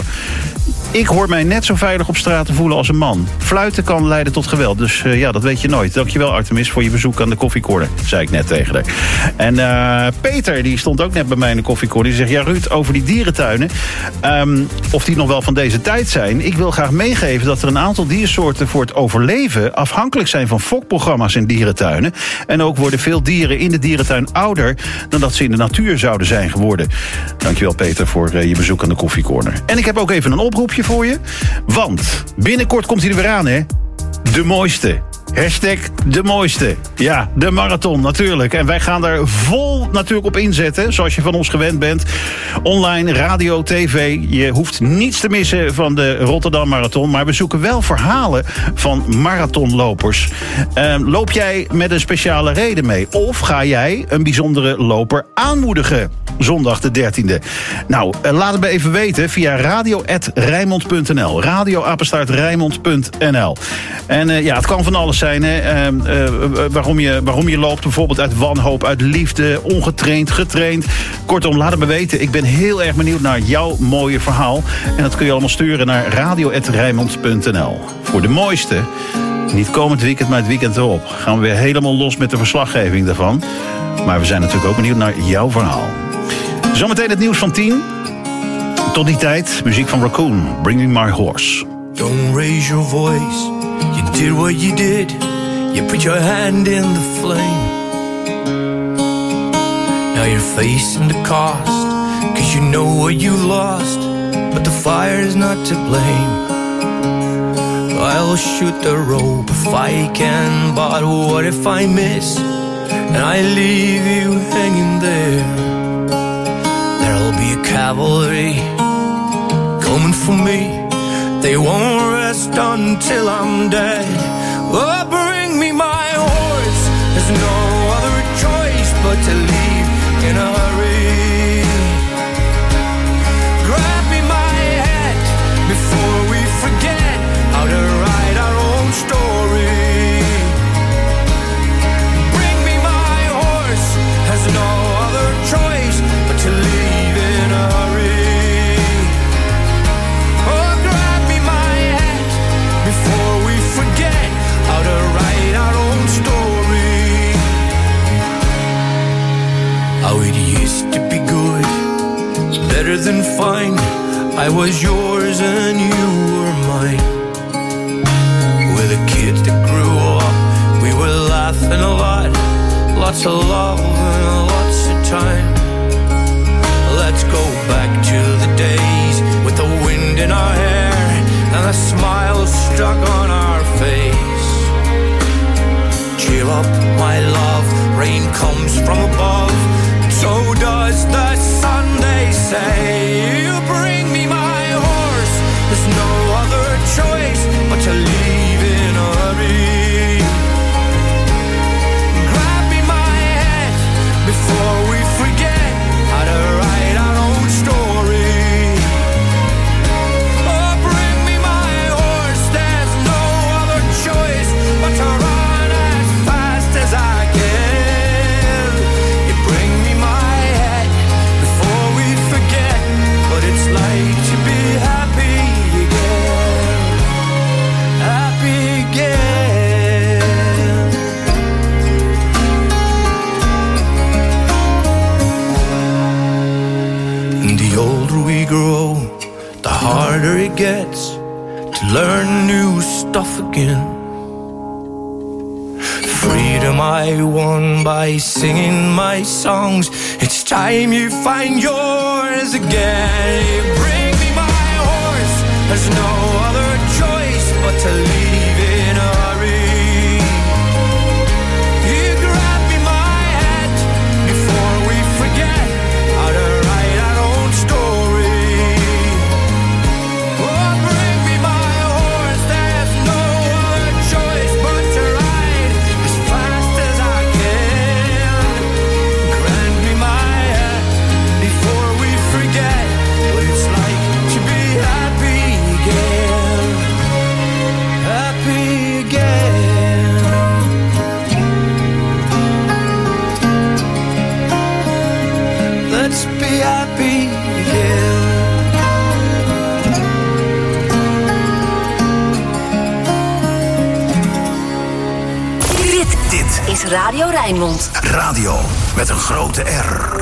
S3: Ik hoor mij net zo veilig op straat te voelen als een man. Fluiten kan leiden tot geweld, dus uh, ja, dat weet je nooit. Dankjewel Artemis voor je bezoek aan de koffiecorner, zei ik net tegen haar. En uh, Peter, die stond ook net bij mij in de koffiecorner. Die zegt, ja Ruud, over die dierentuinen, um, of die nog wel van deze tijd zijn. Ik wil graag meegeven dat er een aantal diersoorten voor het overleven afhankelijk zijn van fokprogramma's in dierentuinen. En ook worden veel dieren in de dierentuin ouder dan dat ze in de natuur zouden zijn geworden. Dankjewel Peter voor uh, je bezoek aan de koffiecorner. En ik heb ook even een oproepje voor je. Want binnenkort komt hij er weer aan, hè? De mooiste. Hashtag de mooiste. Ja, de marathon natuurlijk. En wij gaan daar vol natuurlijk op inzetten, zoals je van ons gewend bent. Online, radio, tv. Je hoeft niets te missen van de Rotterdam Marathon. Maar we zoeken wel verhalen van marathonlopers. Uh, loop jij met een speciale reden mee? Of ga jij een bijzondere loper aanmoedigen? Zondag de dertiende. Nou, uh, laat het me even weten via radio apenstaart rijnmond punt n l. radio apenstaart rijnmond punt n l. En uh, ja, het kan van alles zijn, hè? Uh, uh, waarom, je, waarom je loopt, bijvoorbeeld uit wanhoop, uit liefde, ongetraind, getraind. Kortom, laat het me weten. Ik ben heel erg benieuwd naar jouw mooie verhaal. En dat kun je allemaal sturen naar radio apenstaart rijnmond punt n l. Voor de mooiste, niet komend weekend, maar het weekend erop, gaan we weer helemaal los met de verslaggeving daarvan. Maar we zijn natuurlijk ook benieuwd naar jouw verhaal. Zometeen het nieuws van tien. Tot die tijd, muziek van Raccoon, Bring Me My Horse.
S1: Don't raise your voice. You did what you did. You put your hand in the flame. Now you're facing the cost, cause you know what you lost. But the fire's not to blame. I'll shoot the rope if I can, but what if I miss and I leave you hanging there? There'll be a cavalry coming for me. They won't rest until I'm dead. Oh, bring me my horse. There's no other choice but to leave in a hurry. Grab me my hat before we forget how to write our own story. Bring me my horse. There's no other choice but to leave in a hurry. Before we forget how to write our own story. How it used to be good, better than fine. I was yours and you were mine. We're the kids that grew up, we were laughing a lot. Lots of love and lots of time. Let's go back to the days with the wind in our hair and a smile stuck on our face. Cheer up, my love, rain comes from above. So does the sun, they say. You bring me my horse. There's no other choice but to leave in a hurry. Grab me my hand before we forget how to write our own story. To run as fast as I can. You bring me my hat before we forget what it's like to be happy again. Happy again. And the older we grow, the harder it gets to learn new stuff again. Freedom I won by singing my songs. It's time you find yours again. You bring me my horse. There's no other choice but to leave in a hurry. You grab me my hat before we forget how to write our own
S21: happy again.
S20: Dit, dit is Radio Rijnmond.
S19: Radio met een grote R.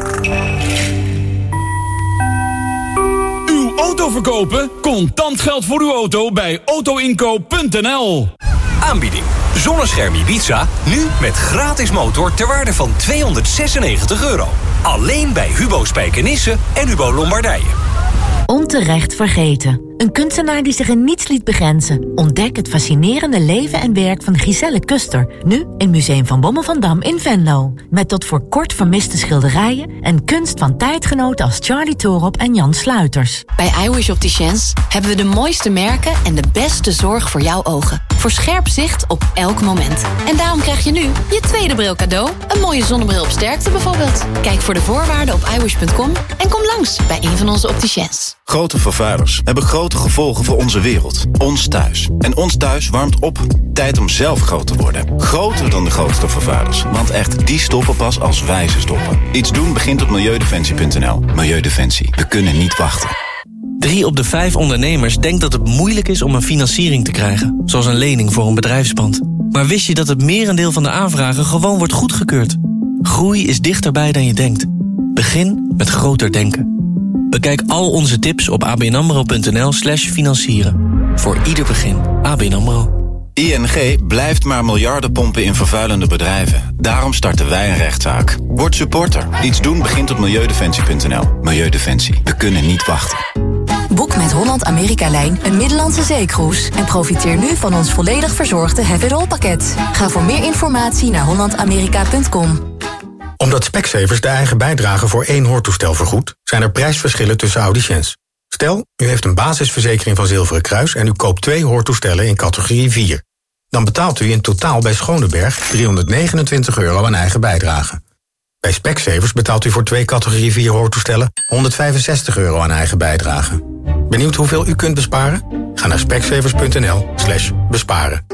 S6: Uw auto verkopen? Contant geld voor uw auto bij auto-inkoop punt n l.
S9: Aanbieding. Zonnescherm Ibiza, nu met gratis motor ter waarde van tweehonderdzesennegentig euro. Alleen bij Hubo Spijkenisse en Hubo Lombardije.
S10: Onterecht vergeten. Een kunstenaar die zich in niets liet begrenzen. Ontdek het fascinerende leven en werk van Giselle Kuster. Nu in Museum van Bommel van Dam in Venlo. Met tot voor kort vermiste schilderijen en kunst van tijdgenoten als Charlie Torop en Jan Sluiters.
S11: Bij iWish Opticians hebben we de mooiste merken en de beste zorg voor jouw ogen. Voor scherp zicht op elk moment. En daarom krijg je nu je tweede bril cadeau. Een mooie zonnebril op sterkte bijvoorbeeld. Kijk voor de voorwaarden op iWish punt com en kom langs bij een van onze opticians.
S13: Grote vervuilers hebben grote gevolgen voor onze wereld. Ons thuis. En ons thuis warmt op. Tijd om zelf groot te worden. Groter dan de grootste vervuilers. Want echt, die stoppen pas als wij ze stoppen. Iets doen begint op milieudefensie punt n l. Milieudefensie. We kunnen niet wachten.
S15: Drie op de vijf ondernemers denkt dat het moeilijk is om een financiering te krijgen. Zoals een lening voor een bedrijfspand. Maar wist je dat het merendeel van de aanvragen gewoon wordt goedgekeurd? Groei is dichterbij dan je denkt. Begin met groter denken. Bekijk al onze tips op abnamro punt n l slash financieren. Voor ieder begin. A B N AMRO.
S13: I N G blijft maar miljarden pompen in vervuilende bedrijven. Daarom starten wij een rechtszaak. Word supporter. Iets doen begint op milieudefensie punt n l. Milieudefensie. We kunnen niet wachten.
S16: Boek met Holland-Amerika-lijn een Middellandse zeecruise en profiteer nu van ons volledig verzorgde Have It All pakket. Ga voor meer informatie naar holland amerika punt com.
S27: Omdat Specsavers de eigen bijdrage voor één hoortoestel vergoedt, zijn er prijsverschillen tussen audiciëns. Stel, u heeft een basisverzekering van Zilveren Kruis en u koopt twee hoortoestellen in categorie vier. Dan betaalt u in totaal bij Schoneberg driehonderdnegenentwintig euro aan eigen bijdrage. Bij Specsavers betaalt u voor twee categorie vier hoortoestellen honderdvijfenzestig euro aan eigen bijdrage. Benieuwd hoeveel u kunt besparen? Ga naar specsavers punt n l slash besparen.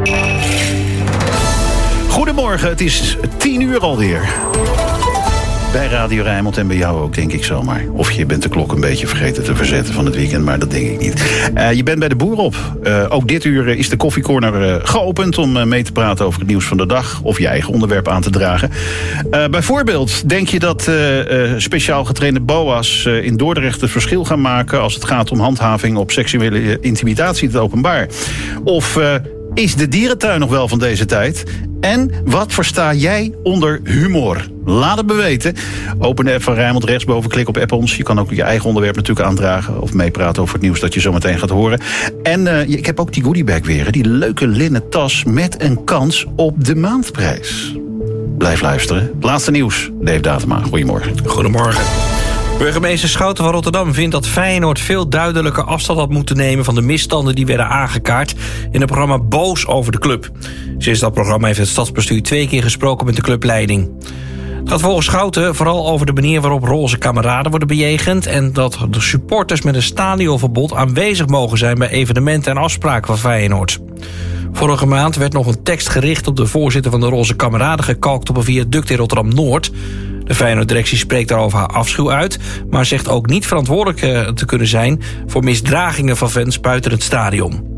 S3: Goedemorgen, het is tien uur alweer. Bij Radio Rijnmond en bij jou ook, denk ik zomaar. Of je bent de klok een beetje vergeten te verzetten van het weekend, maar dat denk ik niet. Uh, je bent bij de Boer op. Uh, ook dit uur is de koffiecorner uh, geopend om uh, mee te praten over het nieuws van de dag. Of je eigen onderwerp aan te dragen. Uh, bijvoorbeeld, denk je dat uh, uh, speciaal getrainde boa's uh, in Dordrecht het verschil gaan maken als het gaat om handhaving op seksuele uh, intimidatie in het openbaar? Of Uh, is de dierentuin nog wel van deze tijd? En wat versta jij onder humor? Laat het me weten. Open de app van Rijnmond, rechtsboven, klik op app ons. Je kan ook je eigen onderwerp natuurlijk aandragen of meepraten over het nieuws dat je zo meteen gaat horen. En uh, ik heb ook die goodiebag weer, hè? Die leuke linnen tas met een kans op de maandprijs. Blijf luisteren. Laatste nieuws. Dave Datema, goedemorgen.
S2: Goedemorgen. Burgemeester Schouten van Rotterdam vindt dat Feyenoord veel duidelijker afstand had moeten nemen van de misstanden die werden aangekaart in het programma Boos over de club. Sinds dat programma heeft het stadsbestuur twee keer gesproken met de clubleiding. Het gaat volgens Schouten vooral over de manier waarop roze kameraden worden bejegend en dat de supporters met een stadionverbod aanwezig mogen zijn bij evenementen en afspraken van Feyenoord. Vorige maand werd nog een tekst gericht op de voorzitter van de roze kameraden gekalkt op een viaduct in Rotterdam-Noord. De Feyenoord-directie spreekt daarover haar afschuw uit, maar zegt ook niet verantwoordelijk te kunnen zijn voor misdragingen van fans buiten het stadion.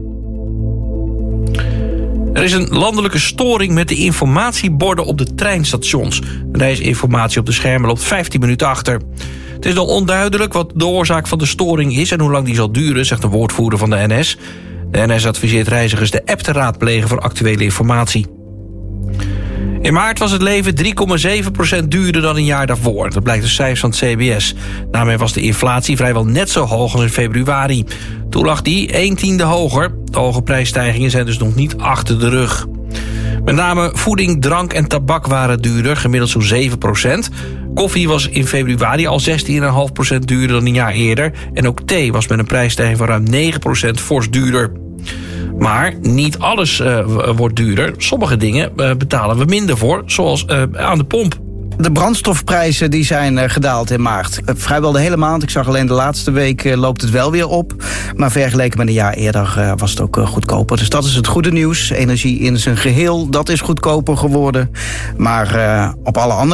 S2: Er is een landelijke storing met de informatieborden op de treinstations. Deze informatie op de schermen loopt vijftien minuten achter. Het is nog onduidelijk wat de oorzaak van de storing is en hoe lang die zal duren, zegt de woordvoerder van de N S. De N S adviseert reizigers de app te raadplegen voor actuele informatie. In maart was het leven drie komma zeven procent duurder dan een jaar daarvoor. Dat blijkt uit cijfers van het C B S. Daarmee was de inflatie vrijwel net zo hoog als in februari. Toen lag die een tiende hoger. De hoge prijsstijgingen zijn dus nog niet achter de rug. Met name voeding, drank en tabak waren duurder, gemiddeld zo'n zeven procent. Koffie was in februari al zestien komma vijf procent duurder dan een jaar eerder. En ook thee was met een prijsstijging van ruim negen procent fors duurder. Maar niet alles uh, wordt duurder. Sommige dingen uh, betalen we minder voor, zoals uh, aan de pomp.
S28: De brandstofprijzen die zijn uh, gedaald in maart. Uh, vrijwel de hele maand. Ik zag alleen de laatste week uh, loopt het wel weer op. Maar vergeleken met een jaar eerder uh, was het ook uh, goedkoper. Dus dat is het goede nieuws. Energie in zijn geheel, dat is goedkoper geworden. Maar uh, op alle andere